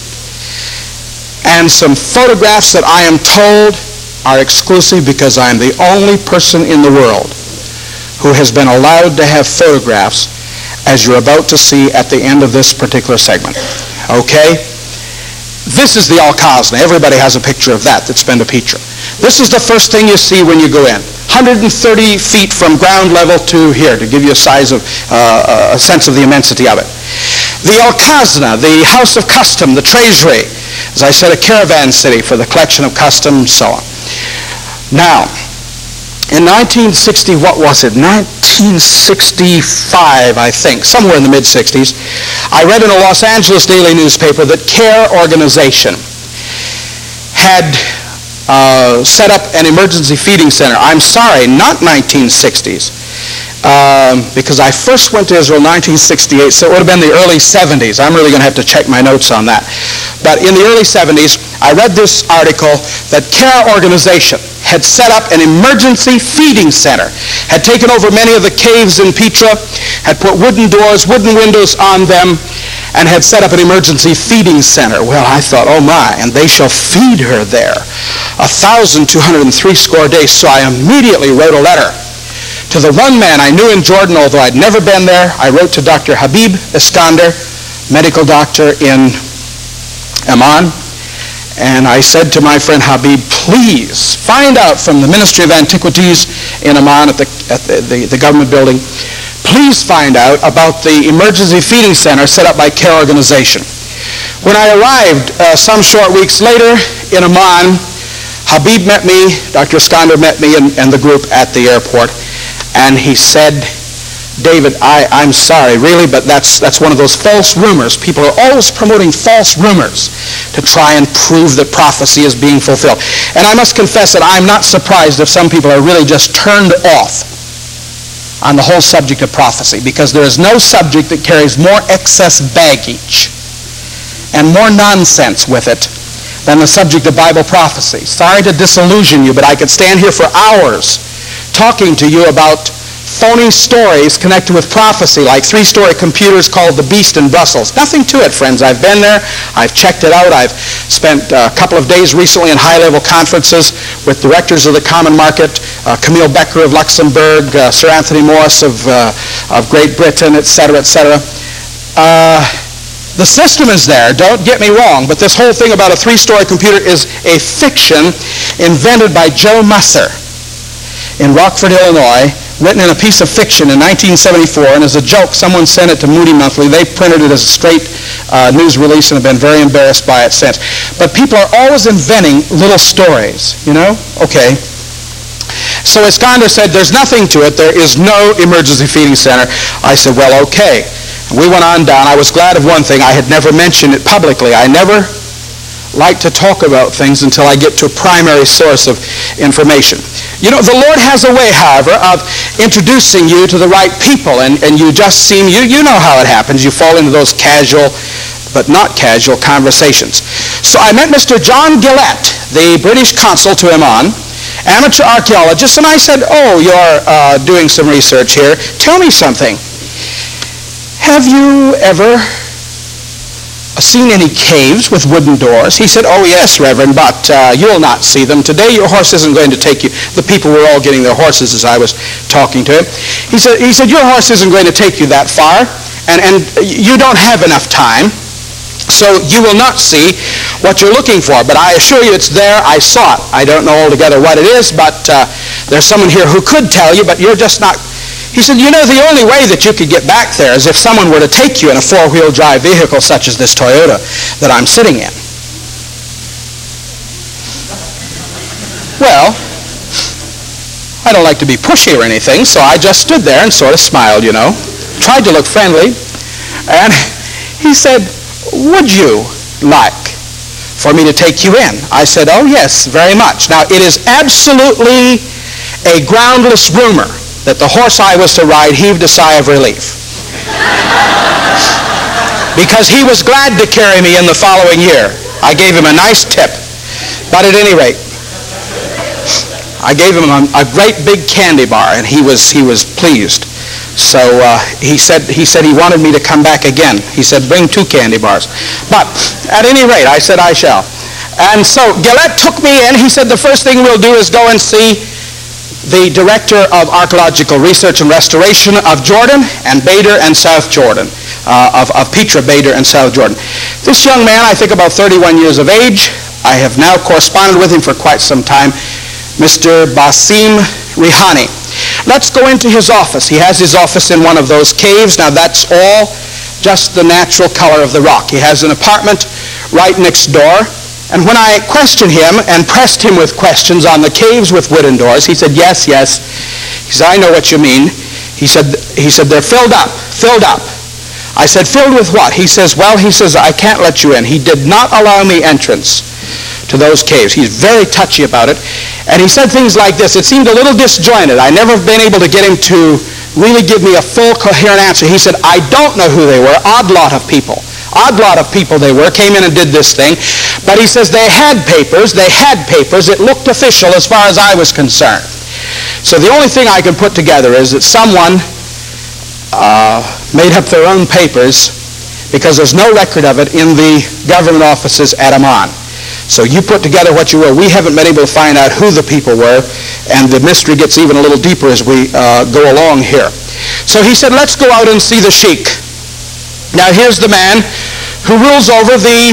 and some photographs that I am told are exclusive because I am the only person in the world who has been allowed to have photographs as you're about to see at the end of this particular segment. Okay? This is the Al-Khazna. Everybody has a picture of that that's been to Petra. This is the first thing you see when you go in. 130 feet from ground level to here, to give you a size of, a sense of the immensity of it. The Al-Khazna, the House of Custom, the Treasury, as I said, a caravan city for the collection of customs, so on. Now, in 1960, what was it? 1965, I think, somewhere in the mid-60s, I read in a Los Angeles daily newspaper that CARE organization had set up an emergency feeding center. I'm sorry, not 1960s, because I first went to Israel in 1968, so it would have been the early 70s. I'm really going to have to check my notes on that. But in the early 70s, I read this article that CARE organization had set up an emergency feeding center, had taken over many of the caves in Petra, had put wooden doors, wooden windows on them, and had set up an emergency feeding center. Well, I thought, oh my, and they shall feed her there 1,203 score days. So I immediately wrote a letter to the one man I knew in Jordan, although I'd never been there. I wrote to Dr. Habib Iskander, medical doctor in Amman, and I said to my friend Habib, please find out from the Ministry of Antiquities in Amman at the government building, please find out about the emergency feeding center set up by CARE organization. When I arrived some short weeks later in Amman, Habib met me, Dr. Iskander met me and the group at the airport, and he said, David, I'm sorry, really, but that's one of those false rumors. People are always promoting false rumors to try and prove that prophecy is being fulfilled. And I must confess that I'm not surprised if some people are really just turned off on the whole subject of prophecy, because there is no subject that carries more excess baggage and more nonsense with it than the subject of Bible prophecy. Sorry to disillusion you, but I could stand here for hours talking to you about phony stories connected with prophecy, like 3-story computers called the Beast in Brussels. Nothing to it, friends. I've been there. I've checked it out. I've spent a couple of days recently in high-level conferences with directors of the Common Market, Camille Becker of Luxembourg, Sir Anthony Morris of Great Britain, etc., etc. The system is there, don't get me wrong, but this whole thing about a 3-story computer is a fiction invented by Joe Musser in Rockford, Illinois, written in a piece of fiction in 1974, and as a joke, someone sent it to Moody Monthly. They printed it as a straight news release and have been very embarrassed by it since. But people are always inventing little stories, you know? Okay. So as Gondar said, there's nothing to it. There is no emergency feeding center. I said, well, okay. And we went on down. I was glad of one thing. I had never mentioned it publicly. I never like to talk about things until I get to a primary source of information. You know, the Lord has a way, however, of introducing you to the right people, and you just seem, you know how it happens. You fall into those casual, but not casual, conversations. So I met Mr. John Gillette, the British consul to Amman, amateur archaeologist, and I said, oh, you're doing some research here. Tell me something. Have you ever seen any caves with wooden doors? He said, oh yes, Reverend, but you'll not see them. Today your horse isn't going to take you. The people were all getting their horses as I was talking to him. He said your horse isn't going to take you that far, and you don't have enough time, so you will not see what you're looking for. But I assure you it's there. I saw it. I don't know altogether what it is, but there's someone here who could tell you, but you're just not. He said, you know, the only way that you could get back there is if someone were to take you in a 4-wheel drive vehicle such as this Toyota that I'm sitting in. Well, I don't like to be pushy or anything, so I just stood there and sort of smiled, you know, tried to look friendly. And he said, would you like for me to take you in? I said, oh yes, very much. Now, it is absolutely a groundless rumor that the horse I was to ride heaved a sigh of relief. Because he was glad to carry me in the following year. I gave him a nice tip. But at any rate, I gave him a great big candy bar, and he was pleased. So he said he wanted me to come back again. He said, bring 2 candy bars. But at any rate, I said I shall. And so Gillette took me in. He said, the first thing we'll do is go and see the Director of Archaeological Research and Restoration of Jordan and Bader and South Jordan, of Petra, Bader, and South Jordan. This young man, I think about 31 years of age, I have now corresponded with him for quite some time, Mr. Basim Rihani. Let's go into his office. He has his office in one of those caves. Now that's all just the natural color of the rock. He has an apartment right next door. And when I questioned him and pressed him with questions on the caves with wooden doors, he said, yes, yes. He said, I know what you mean. He said, they're filled up. I said, filled with what? He says, well, I can't let you in. He did not allow me entrance to those caves. He's very touchy about it. And he said things like this. It seemed a little disjointed. I never been able to get him to really give me a full, coherent answer. He said, I don't know who they were. Odd lot of people. Odd lot of people they were, came in and did this thing. But he says they had papers. It looked official as far as I was concerned. So the only thing I can put together is that someone made up their own papers, because there's no record of it in the government offices at Amman. So you put together what you will. We haven't been able to find out who the people were, and the mystery gets even a little deeper as we go along here. So he said, let's go out and see the sheikh. Now here's the man who rules over the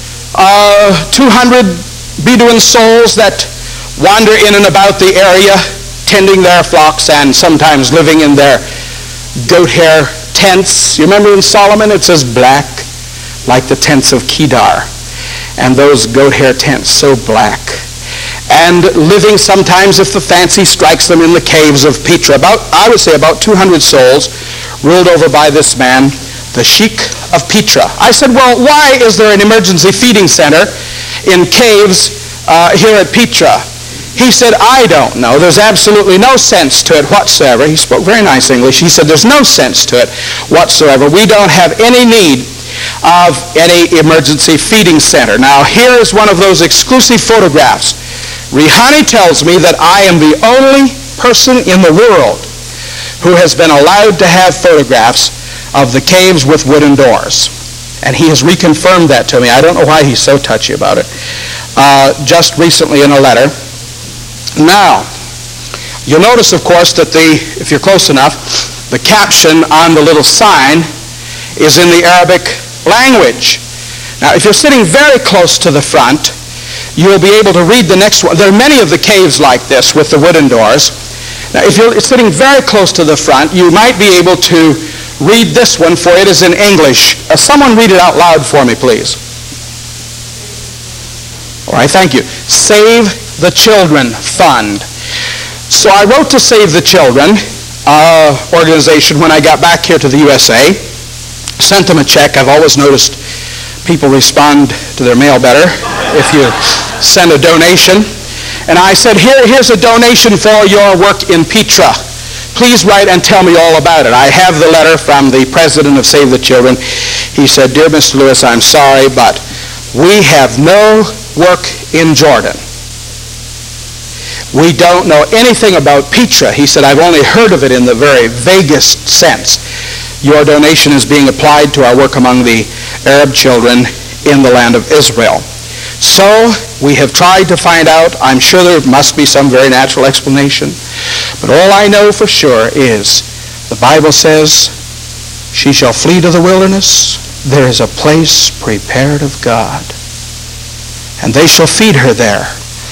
200 Bedouin souls that wander in and about the area, tending their flocks and sometimes living in their goat hair tents. You remember in Solomon it says black, like the tents of Kedar. And those goat hair tents, so black. And living sometimes, if the fancy strikes them, in the caves of Petra. I would say about 200 souls ruled over by this man, the Sheikh of Petra. I said, well, why is there an emergency feeding center in caves here at Petra? He said, I don't know. There's absolutely no sense to it whatsoever. He spoke very nice English. He said, there's no sense to it whatsoever. We don't have any need of any emergency feeding center. Now, here is one of those exclusive photographs. Rihani tells me that I am the only person in the world who has been allowed to have photographs of the caves with wooden doors. And he has reconfirmed that to me. I don't know why he's so touchy about it. Just recently in a letter. Now, you'll notice, of course, that if you're close enough, the caption on the little sign is in the Arabic language. Now, if you're sitting very close to the front, you'll be able to read the next one. There are many of the caves like this with the wooden doors. Now, if you're sitting very close to the front, you might be able to read this one, for it is in English. Someone read it out loud for me, please. All right, thank you. Save the Children Fund. So I wrote to Save the Children organization when I got back here to the USA, sent them a check. I've always noticed people respond to their mail better if you send a donation. And I said, here's a donation for your work in Petra. Please write and tell me all about it. I have the letter from the president of Save the Children. He said, Dear Mr. Lewis, I'm sorry, but we have no work in Jordan. We don't know anything about Petra. He said, I've only heard of it in the very vaguest sense. Your donation is being applied to our work among the Arab children in the land of Israel. So we have tried to find out. I'm sure there must be some very natural explanation. But all I know for sure is the Bible says, she shall flee to the wilderness. There is a place prepared of God. And they shall feed her there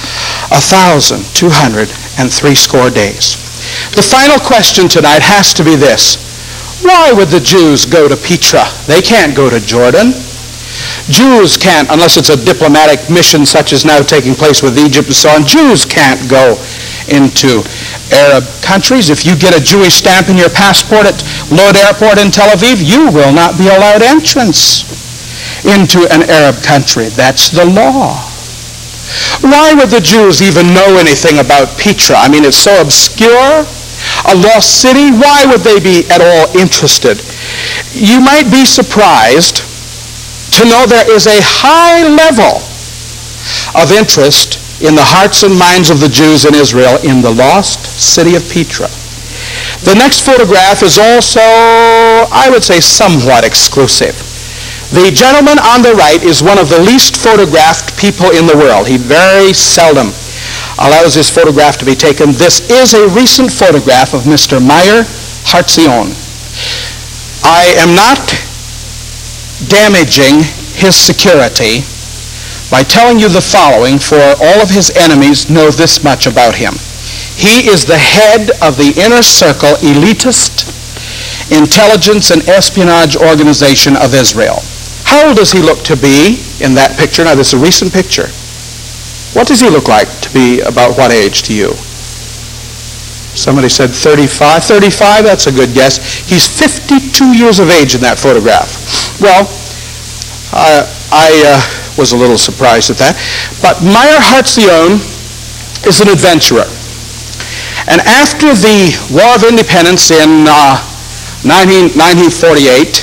1,260 days. The final question tonight has to be this. Why would the Jews go to Petra? They can't go to Jordan. Jews can't, unless it's a diplomatic mission such as now taking place with Egypt and so on. Jews can't go into Arab countries. If you get a Jewish stamp in your passport at Lod Airport in Tel Aviv, you will not be allowed entrance into an Arab country. That's the law. Why would the Jews even know anything about Petra? I mean, it's so obscure, a lost city. Why would they be at all interested? You might be surprised to know there is a high level of interest in the hearts and minds of the Jews in Israel in the lost city of Petra. The next photograph is also, I would say, somewhat exclusive. The gentleman on the right is one of the least photographed people in the world. He very seldom allows his photograph to be taken. This is a recent photograph of Mr. Meyer Hartzion. I am not damaging his security by telling you the following, for all of his enemies know this much about him. He is the head of the Inner Circle elitist intelligence and espionage organization of Israel. How old does he look to be in that picture? Now, this is a recent picture. What does he look like to be about what age to you? Somebody said 35. 35, that's a good guess. He's 52 years of age in that photograph. Well, I was a little surprised at that. But Meyer Hartzion is an adventurer. And after the War of Independence in 1948,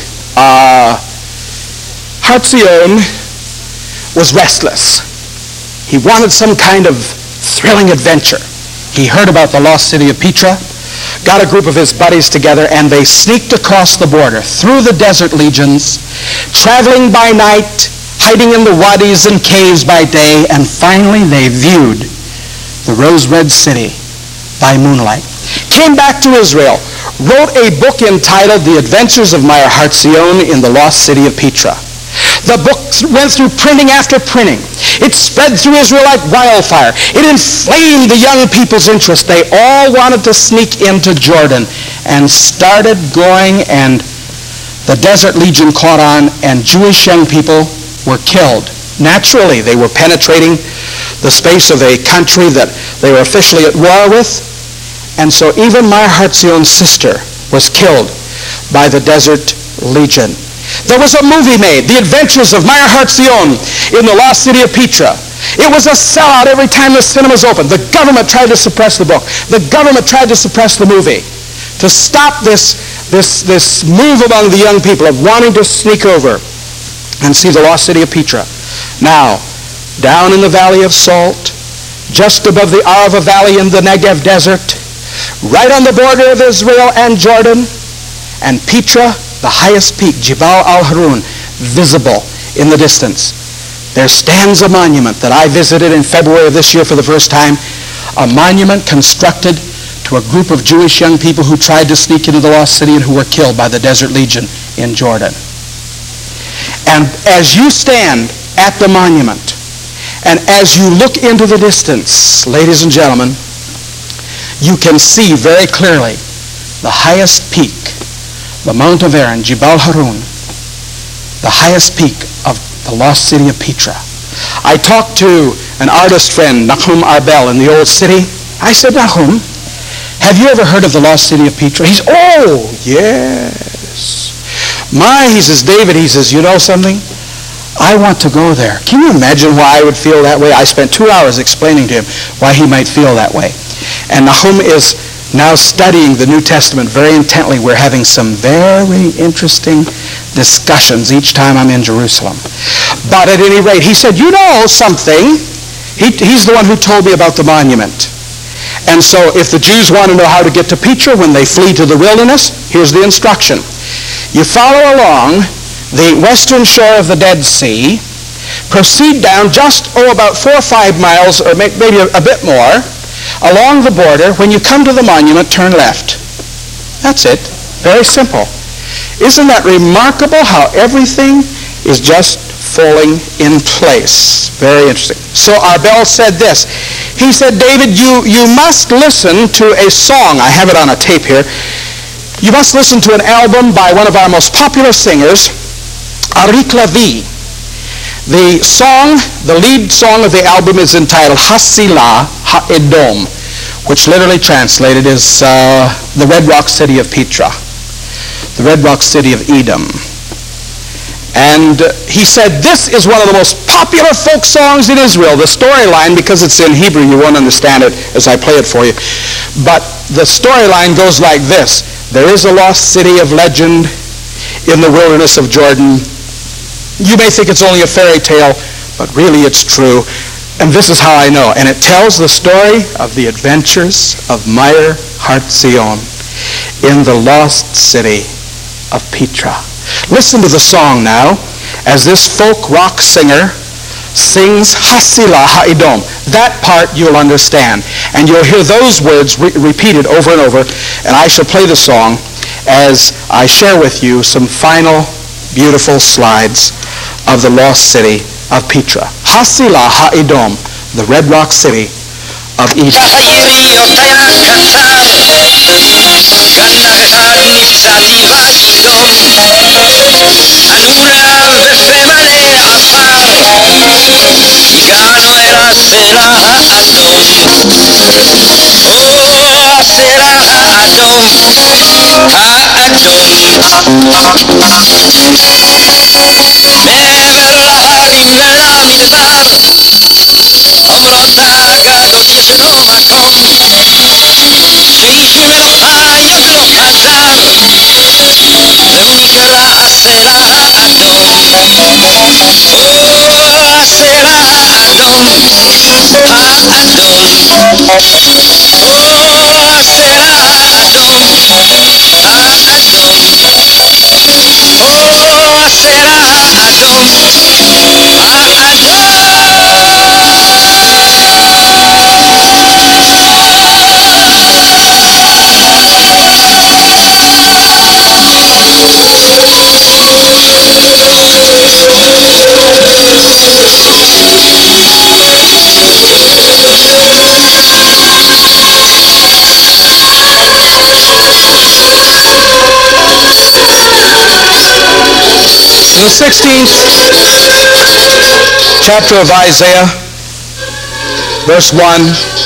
Hartzion was restless. He wanted some kind of thrilling adventure. He heard about the lost city of Petra, got a group of his buddies together, and they sneaked across the border through the desert legions, traveling by night, hiding in the wadis and caves by day, and finally they viewed the rose-red city by moonlight. Came back to Israel, wrote a book entitled The Adventures of Meyer Hartzion in the Lost City of Petra. The book went through printing after printing. It spread through Israel like wildfire. It inflamed the young people's interest. They all wanted to sneak into Jordan and started going, and the Desert Legion caught on, and Jewish young people were killed. Naturally, they were penetrating the space of a country that they were officially at war with, and so even Meyer Hartzion's sister was killed by the Desert Legion. There was a movie made, The Adventures of Meyer Hartzion in the Lost City of Petra. It was a sellout every time the cinemas opened. The government tried to suppress the book. The government tried to suppress the movie to stop this move among the young people of wanting to sneak over and see the Lost City of Petra. Now, down in the Valley of Salt, just above the Arava Valley in the Negev Desert, right on the border of Israel and Jordan, and Petra, the highest peak, Jibal al-Harun, visible in the distance. There stands a monument that I visited in February of this year for the first time, a monument constructed to a group of Jewish young people who tried to sneak into the lost city and who were killed by the Desert Legion in Jordan. And as you stand at the monument, and as you look into the distance, ladies and gentlemen, you can see very clearly the highest peak, the Mount of Aaron, Jibal Harun, the highest peak of the lost city of Petra. I talked to an artist friend, Nahum Arbel, in the old city. I said, Nahum, have you ever heard of the lost city of Petra? He said, oh, yes. He says, David, he says, you know something? I want to go there. Can you imagine why I would feel that way? I spent 2 hours explaining to him why he might feel that way. And Nahum is now studying the New Testament very intently. We're having some very interesting discussions each time I'm in Jerusalem. But at any rate, he said, you know something? He's the one who told me about the monument. And so if the Jews want to know how to get to Petra when they flee to the wilderness, here's the instruction. You follow along the western shore of the Dead Sea, proceed down just, about 4 or 5 miles, or maybe a bit more, along the border. When you come to the monument, turn left. That's it. Very simple. Isn't that remarkable how everything is just falling in place? Very interesting. So Arbel said this. He said, David, you must listen to a song. I have it on a tape here. You must listen to an album by one of our most popular singers, Arik Lavi. The song, the lead song of the album is entitled Hasilah Ha'edom, which literally translated is the Red Rock City of Petra, the Red Rock City of Edom. And he said, this is one of the most popular folk songs in Israel. The storyline, because it's in Hebrew, you won't understand it as I play it for you. But the storyline goes like this. There is a lost city of legend in the wilderness of Jordan. You may think it's only a fairy tale, but really it's true. And this is how I know. And it tells the story of the adventures of Meir Hartzion in the lost city of Petra. Listen to the song now as this folk rock singer sings Hasilah Ha'edom. That part you'll understand. And you'll hear those words repeated over and over. And I shall play the song as I share with you some final beautiful slides of the lost city of Petra. Hasilah Ha'edom, the Red Rock City of Edom. In the 16th chapter of Isaiah, verse 1,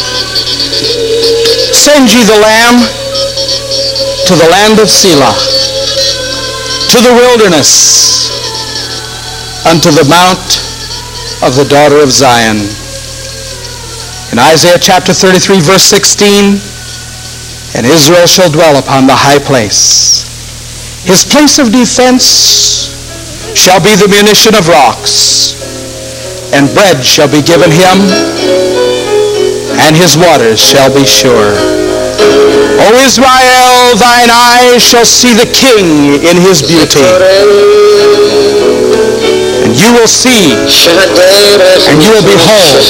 send ye the lamb to the land of Selah, to the wilderness, unto the mount of the daughter of Zion. In Isaiah chapter 33, verse 16, and Israel shall dwell upon the high place. His place of defense shall be the munition of rocks, and bread shall be given him, and his waters shall be sure. O Israel, thine eyes shall see the King in his beauty, and you will see, and you will behold,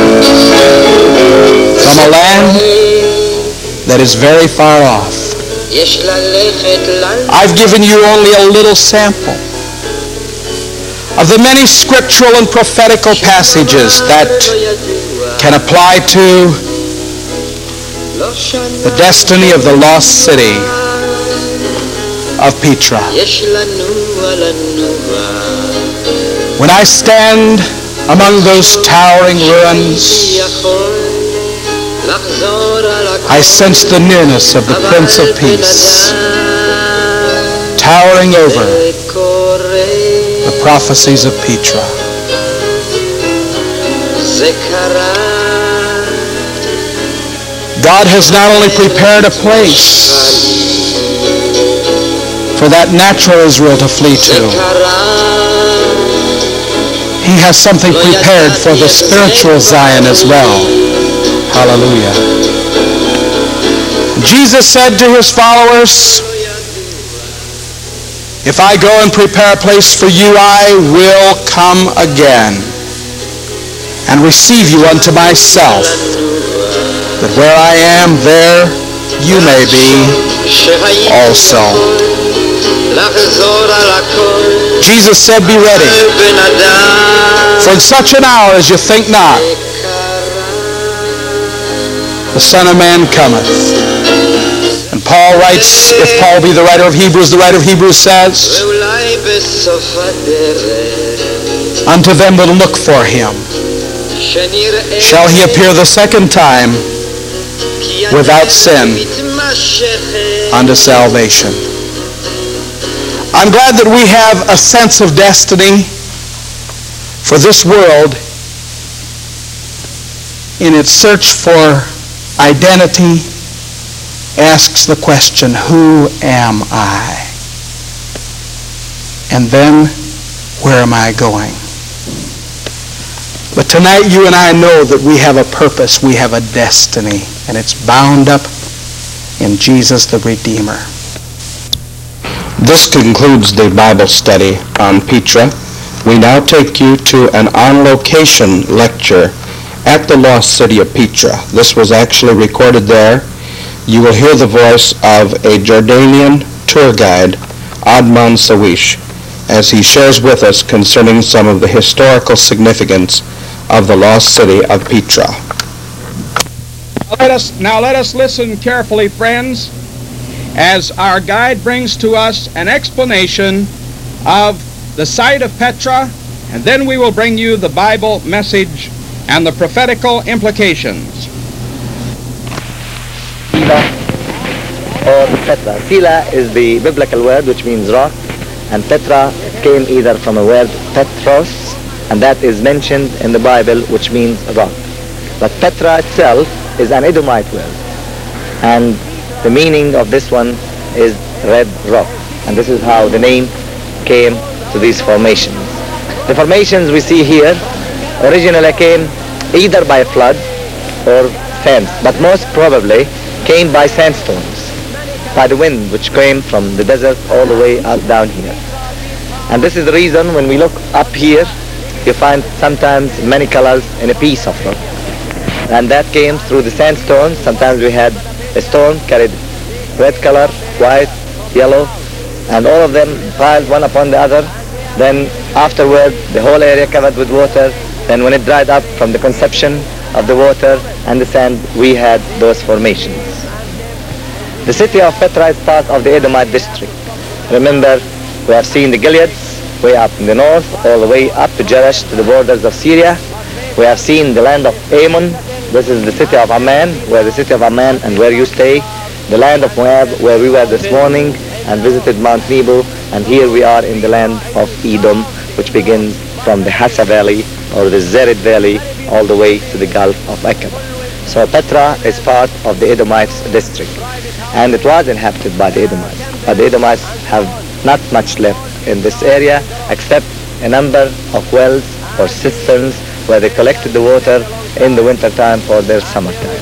from a land that is very far off. I've given you only a little sample of the many scriptural and prophetical passages that can apply to the destiny of the lost city of Petra. When I stand among those towering ruins, I sense the nearness of the Prince of Peace towering over the prophecies of Petra. God has not only prepared a place for that natural Israel to flee to, He has something prepared for the spiritual Zion as well. Hallelujah. Jesus said to His followers, if I go and prepare a place for you, I will come again and receive you unto myself, that where I am, there you may be also. Jesus said, be ready, for in such an hour as you think not, the Son of Man cometh. And Paul writes, if Paul be the writer of Hebrews, the writer of Hebrews says, unto them that look for Him shall He appear the second time without sin unto salvation. I'm glad that we have a sense of destiny, for this world in its search for identity asks the question, who am I? And then, where am I going? But tonight you and I know that we have a purpose, we have a destiny, and it's bound up in Jesus the Redeemer. This concludes the Bible study on Petra. We now take you to an on-location lecture at the lost city of Petra. This was actually recorded there. You will hear the voice of a Jordanian tour guide, Adman Sawish, as he shares with us concerning some of the historical significance of the lost city of Petra. Now let us listen carefully, friends, as our guide brings to us an explanation of the site of Petra, and then we will bring you the Bible message and the prophetical implications. Sila or Petra. Sila is the biblical word which means rock, and Petra came either from a word Petros, and that is mentioned in the Bible, which means rock. But Petra itself is an Edomite word, and the meaning of this one is red rock, and this is how the name came to these formations. The formations we see here originally came either by flood or sands, but most probably came by sandstones, by the wind which came from the desert all the way up down here. And this is the reason when we look up here, you find sometimes many colors in a piece of rock. And that came through the sandstones. Sometimes we had a stone carried red color, white, yellow, and all of them piled one upon the other. Then afterward, the whole area covered with water. Then when it dried up from the conception of the water and the sand, we had those formations. The city of Petra is part of the Edomite district. Remember, we have seen the Gileads way up in the north, all the way up to Jerash, to the borders of Syria. We have seen the land of Ammon. This is the city of Amman, where the city of Amman and where you stay. The land of Moab, where we were this morning and visited Mount Nebo. And here we are in the land of Edom, which begins from the Hassa Valley or the Zered Valley all the way to the Gulf of Aqaba. So Petra is part of the Edomites district, and it was inhabited by the Edomites. But the Edomites have not much left in this area except a number of wells or cisterns where they collected the water in the winter time for their summertime.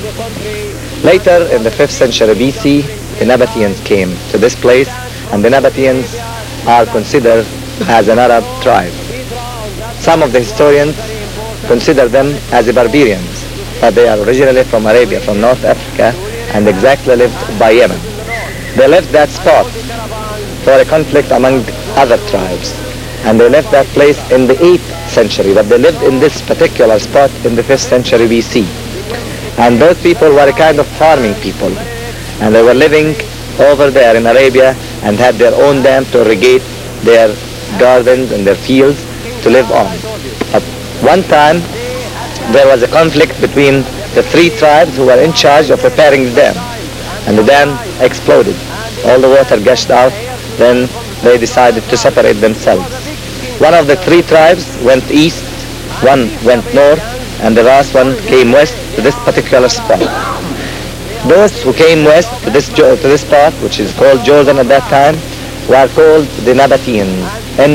Later in the 5th century BC, the Nabateans came to this place, and the Nabateans are considered as an Arab tribe. Some of the historians consider them as the barbarians, but they are originally from Arabia, from North Africa, and exactly lived by Yemen. they left that spot for a conflict among other tribes. And they left that place in the 8th century, but they lived in this particular spot in the 5th century BC. And those people were a kind of farming people. And they were living over there in Arabia and had their own dam to irrigate their gardens and their fields to live on. At one time, there was a conflict between the 3 tribes who were in charge of repairing the dam. And the dam exploded. All the water gushed out. Then they decided to separate themselves. One of the 3 tribes went east, one went north, and the last one came west to this particular spot. Those who came west to this spot, which is called Jordan at that time, were called the Nabateans.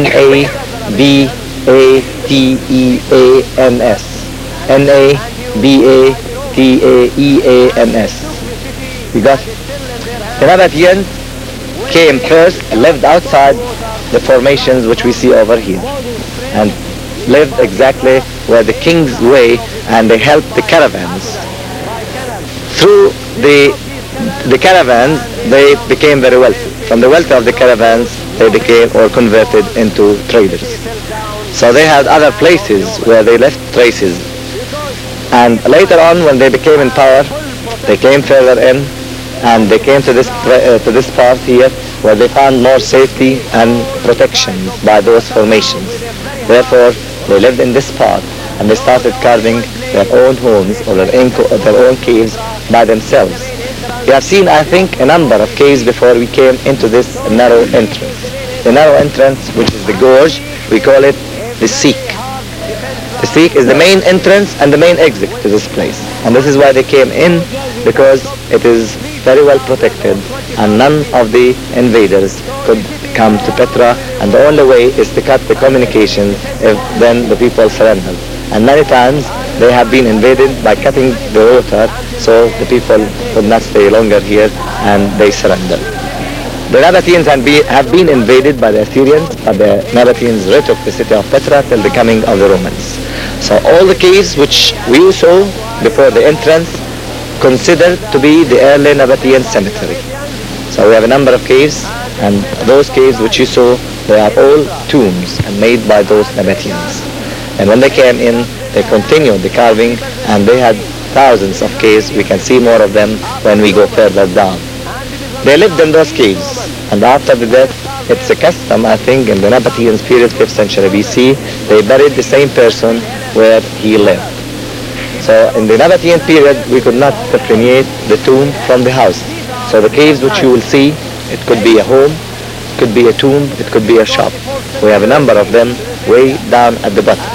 N-A-B-A-T-E-A-N-S. N-A-B-A-T-A-E-A-N-S. You got it? The Nabateans came first, lived outside the formations which we see over here, and lived exactly where the king's way, and they helped the caravans. Through the caravans, they became very wealthy. From the wealth of the caravans, they became or converted into traders. So they had other places where they left traces. And later on, when they became in power, they came further in, and they came to this part here, where they found more safety and protection by those formations. Therefore, they lived in this part, and they started carving their own homes or their own caves by themselves. We have seen, I think, a number of caves before we came into this narrow entrance. The narrow entrance, which is the gorge, we call it the Seek. The Seek is the main entrance and the main exit to this place. And this is why they came in, because it is very well protected, and none of the invaders could come to Petra, and the only way is to cut the communication if then the people surrender. And many times they have been invaded by cutting the water, so the people could not stay longer here, and they surrendered. The Nabateans have been invaded by the Assyrians, but the Nabateans retook the city of Petra till the coming of the Romans. So all the caves which we saw before the entrance considered to be the early Nabatean cemetery. So we have a number of caves, and those caves which you saw, they are all tombs and made by those Nabateans. And when they came in, they continued the carving, and they had thousands of caves. We can see more of them when we go further down. They lived in those caves, and after the death, it's a custom, I think, in the Nabateans period, 5th century BC, they buried the same person where he lived. So in the Nabatean period, we could not delineate the tomb from the house. So the caves which you will see, it could be a home, it could be a tomb, it could be a shop. We have a number of them way down at the bottom.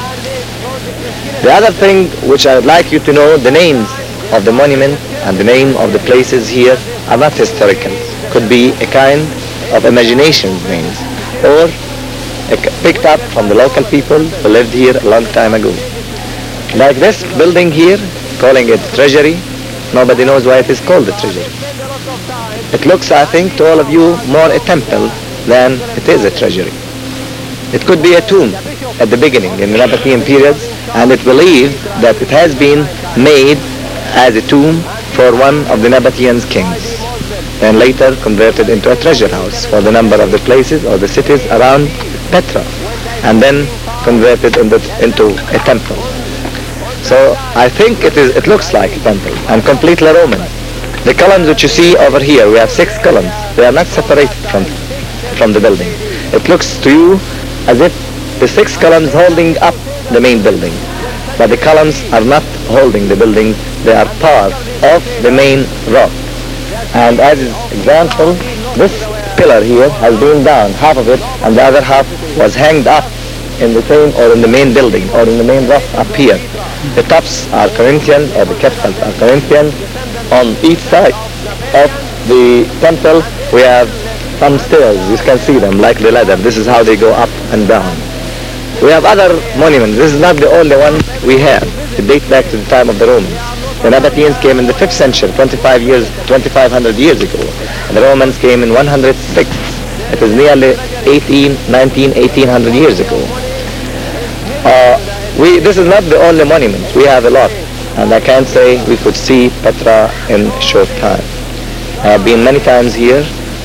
The other thing which I would like you to know, the names of the monument and the name of the places here are not historical. Could be a kind of imagination names, or picked up from the local people who lived here a long time ago. Like this building here, calling it Treasury, nobody knows why it is called the Treasury. It looks, I think, to all of you more a temple than it is a treasury. It could be a tomb at the beginning in the Nabatean periods, and it believed that it has been made as a tomb for one of the Nabatean's kings, then later converted into a treasure house for the number of the places or the cities around Petra, and then converted into a temple. So I think it looks like a temple and completely Roman. The columns which you see over here, we have 6 columns. They are not separated from the building. It looks to you as if the 6 columns holding up the main building, but the columns are not holding the building. They are part of the main rock. And as an example, this pillar here has been down, half of it, and the other half was hanged up in the same or in the main building or in the main rock up here. The tops are Corinthian, or the capitals are Corinthian. On each side of the temple we have some stairs. You can see them like the ladder. This is how they go up and down. We have other monuments. This is not the only one we have. It dates back to the time of the Romans. The Nabateans came in the 5th century, 2,500 years ago. And the Romans came in 106. It is nearly 1800 years ago. This is not the only monument. We have a lot. And I can't say we could see Petra in a short time. I have been many times here,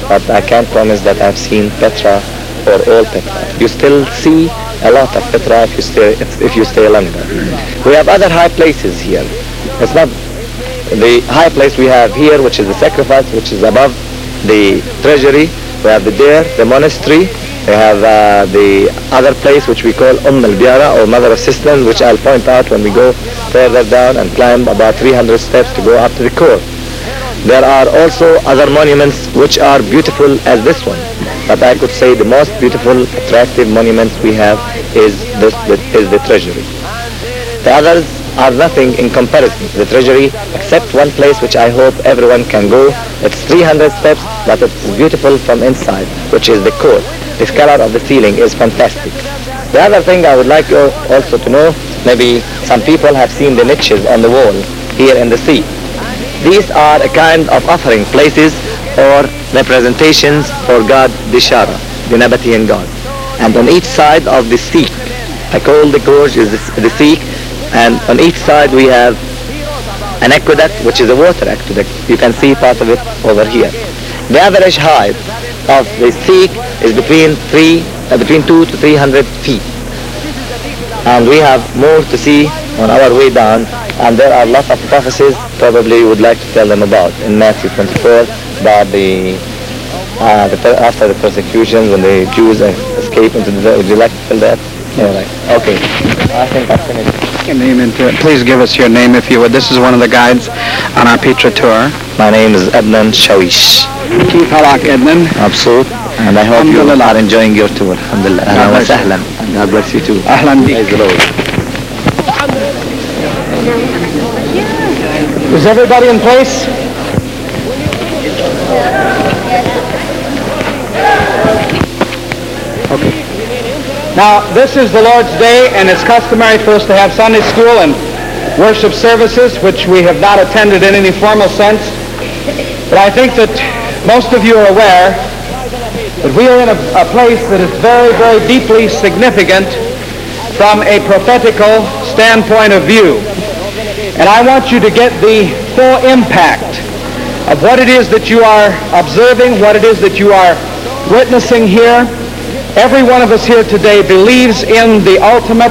but I can't promise that I've seen Petra or all Petra. You still see a lot of Petra if you stay longer. We have other high places here. It's not the high place we have here, which is the sacrifice, which is above the treasury. We have the Deir, the monastery. We have the other place which we call al-Biara, or Mother of Cisterns, which I'll point out when we go further down and climb about 300 steps to go up to the core. There are also other monuments which are beautiful as this one, but I could say the most beautiful, attractive monuments we have is the treasury. The others are nothing in comparison to the treasury, except one place which I hope everyone can go. It's 300 steps, but it's beautiful from inside, which is the core. The color of the ceiling is fantastic. The other thing I would like you also to know, maybe some people have seen the niches on the wall here in the sea. These are a kind of offering places or representations for God Dishara, the Nabatean god. And on each side of the Sikh, I call the gorge is the Sikh, and on each side we have an aqueduct, which is a water aqueduct. You can see part of it over here. The average height of the Sikh is between 2 to 300 feet. And we have more to see on our way down, and there are lots of prophecies probably you would like to tell them about in Matthew 24 about after the persecution when the Jews escape into the desert. Would you like to tell that? Yeah, right. Okay. I think I've finished. Your name into it. Please give us your name if you would. This is one of the guides on our Petra tour. My name is Adnan Shawish. Keep halak, Adnan. Absolut. And I hope you are enjoying your tour. Alhamdulillah. Ahlan wa sahlan. And God bless you too. Ahlan bik. Praise the Lord. Is everybody in place? Okay. Now, this is the Lord's Day, and it's customary for us to have Sunday school and worship services, which we have not attended in any formal sense. But I think that most of you are aware that we are in a place that is very, very deeply significant from a prophetical standpoint of view. And I want you to get the full impact of what it is that you are observing, what it is that you are witnessing here. Every one of us here today believes in the ultimate,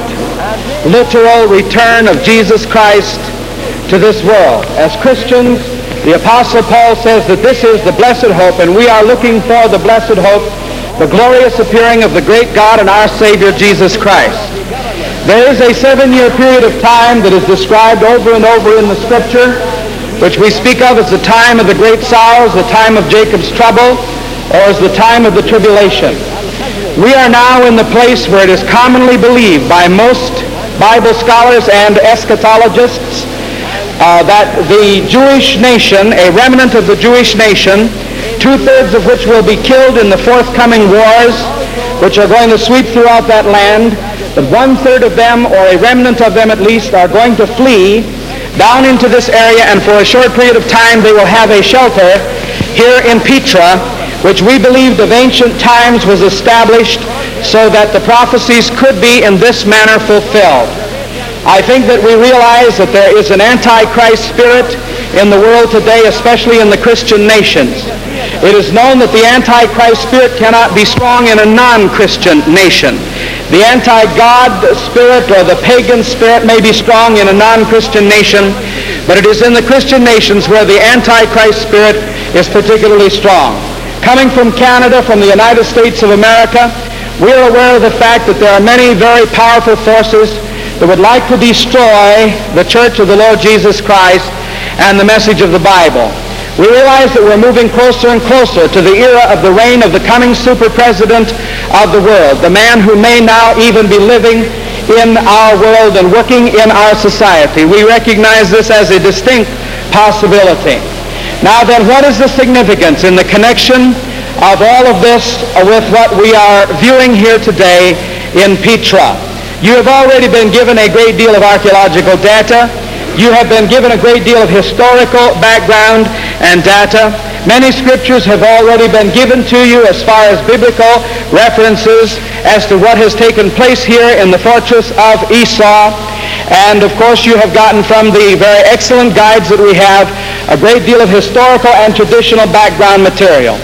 literal return of Jesus Christ to this world. As Christians, the Apostle Paul says that this is the blessed hope, and we are looking for the blessed hope, the glorious appearing of the great God and our Savior, Jesus Christ. There is a 7-year period of time that is described over and over in the Scripture, which we speak of as the time of the great sorrows, the time of Jacob's trouble, or as the time of the tribulation. We are now in the place where it is commonly believed by most Bible scholars and eschatologists that the Jewish nation, a remnant of the Jewish nation, 2/3 of which will be killed in the forthcoming wars, which are going to sweep throughout that land, that 1/3 of them, or a remnant of them at least, are going to flee down into this area, and for a short period of time they will have a shelter here in Petra, which we believed of ancient times was established so that the prophecies could be in this manner fulfilled. I think that we realize that there is an antichrist spirit in the world today, especially in the Christian nations. It is known that the antichrist spirit cannot be strong in a non-Christian nation. The anti-God spirit or the pagan spirit may be strong in a non-Christian nation, but it is in the Christian nations where the antichrist spirit is particularly strong. Coming from Canada, from the United States of America, we are aware of the fact that there are many very powerful forces that would like to destroy the Church of the Lord Jesus Christ and the message of the Bible. We realize that we're moving closer and closer to the era of the reign of the coming super president of the world, the man who may now even be living in our world and working in our society. We recognize this as a distinct possibility. Now then, what is the significance in the connection of all of this with what we are viewing here today in Petra? You have already been given a great deal of archaeological data. You have been given a great deal of historical background and data. Many scriptures have already been given to you as far as biblical references as to what has taken place here in the fortress of Esau. And of course you have gotten from the very excellent guides that we have a great deal of historical and traditional background material.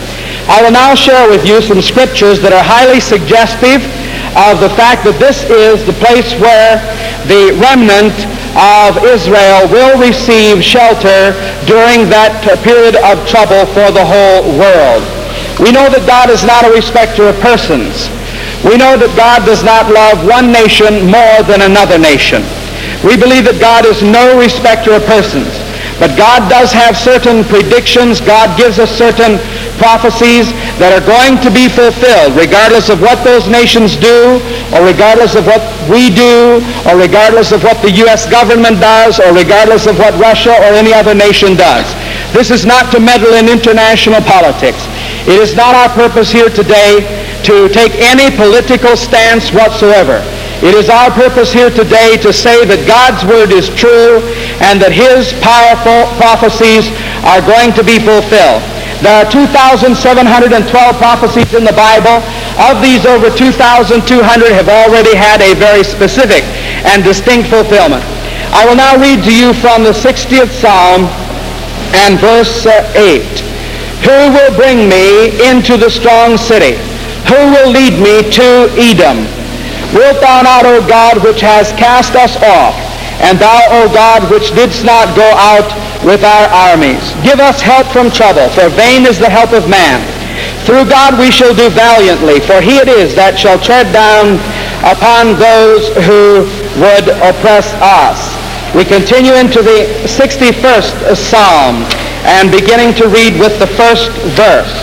I will now share with you some scriptures that are highly suggestive of the fact that this is the place where the remnant of Israel will receive shelter during that period of trouble for the whole world. We know that God is not a respecter of persons. We know that God does not love one nation more than another nation. We believe that God is no respecter of persons. But God does have certain predictions. God gives us certain prophecies that are going to be fulfilled regardless of what those nations do, or regardless of what we do, or regardless of what the U.S. government does, or regardless of what Russia or any other nation does. This is not to meddle in international politics. It is not our purpose here today to take any political stance whatsoever. It is our purpose here today to say that God's word is true and that his powerful prophecies are going to be fulfilled. There are 2,712 prophecies in the Bible. Of these, over 2,200 have already had a very specific and distinct fulfillment. I will now read to you from the 60th Psalm and verse 8. Who will bring me into the strong city? Who will lead me to Edom? Wilt thou not, O God, which hast cast us off, and thou, O God, which didst not go out with our armies? Give us help from trouble, for vain is the help of man. Through God we shall do valiantly, for he it is that shall tread down upon those who would oppress us. We continue into the 61st Psalm, and beginning to read with the first verse.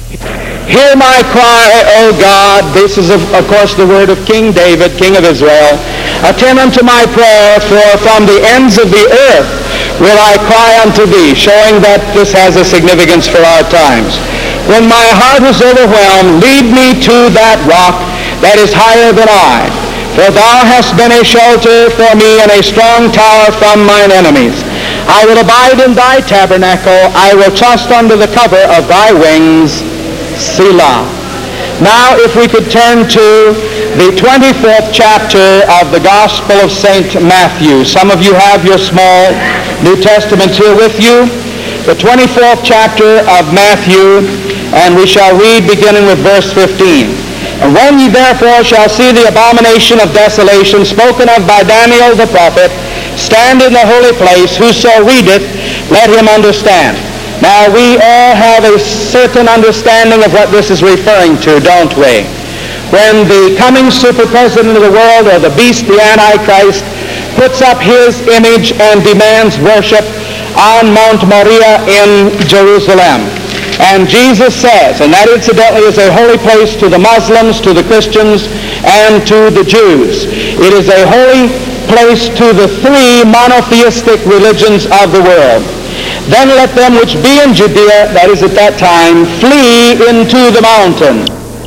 Hear my cry, O God. This is, of course, the word of King David, King of Israel. Attend unto my prayer, for from the ends of the earth will I cry unto thee, showing that this has a significance for our times. When my heart is overwhelmed, lead me to that rock that is higher than I. For thou hast been a shelter for me and a strong tower from mine enemies. I will abide in thy tabernacle. I will trust under the cover of thy wings. Selah. Now, if we could turn to the 24th chapter of the Gospel of St. Matthew. Some of you have your small New Testaments here with you. The 24th chapter of Matthew, and we shall read beginning with verse 15. And when ye therefore shall see the abomination of desolation spoken of by Daniel the prophet, stand in the holy place, whoso readeth, let him understand. Now, we all have a certain understanding of what this is referring to, don't we? When the coming super president of the world, or the beast, the Antichrist, puts up his image and demands worship on Mount Moriah in Jerusalem. And Jesus says, and that incidentally is a holy place to the Muslims, to the Christians, and to the Jews. It is a holy place to the three monotheistic religions of the world. Then let them which be in Judea, that is at that time, flee into the mountain.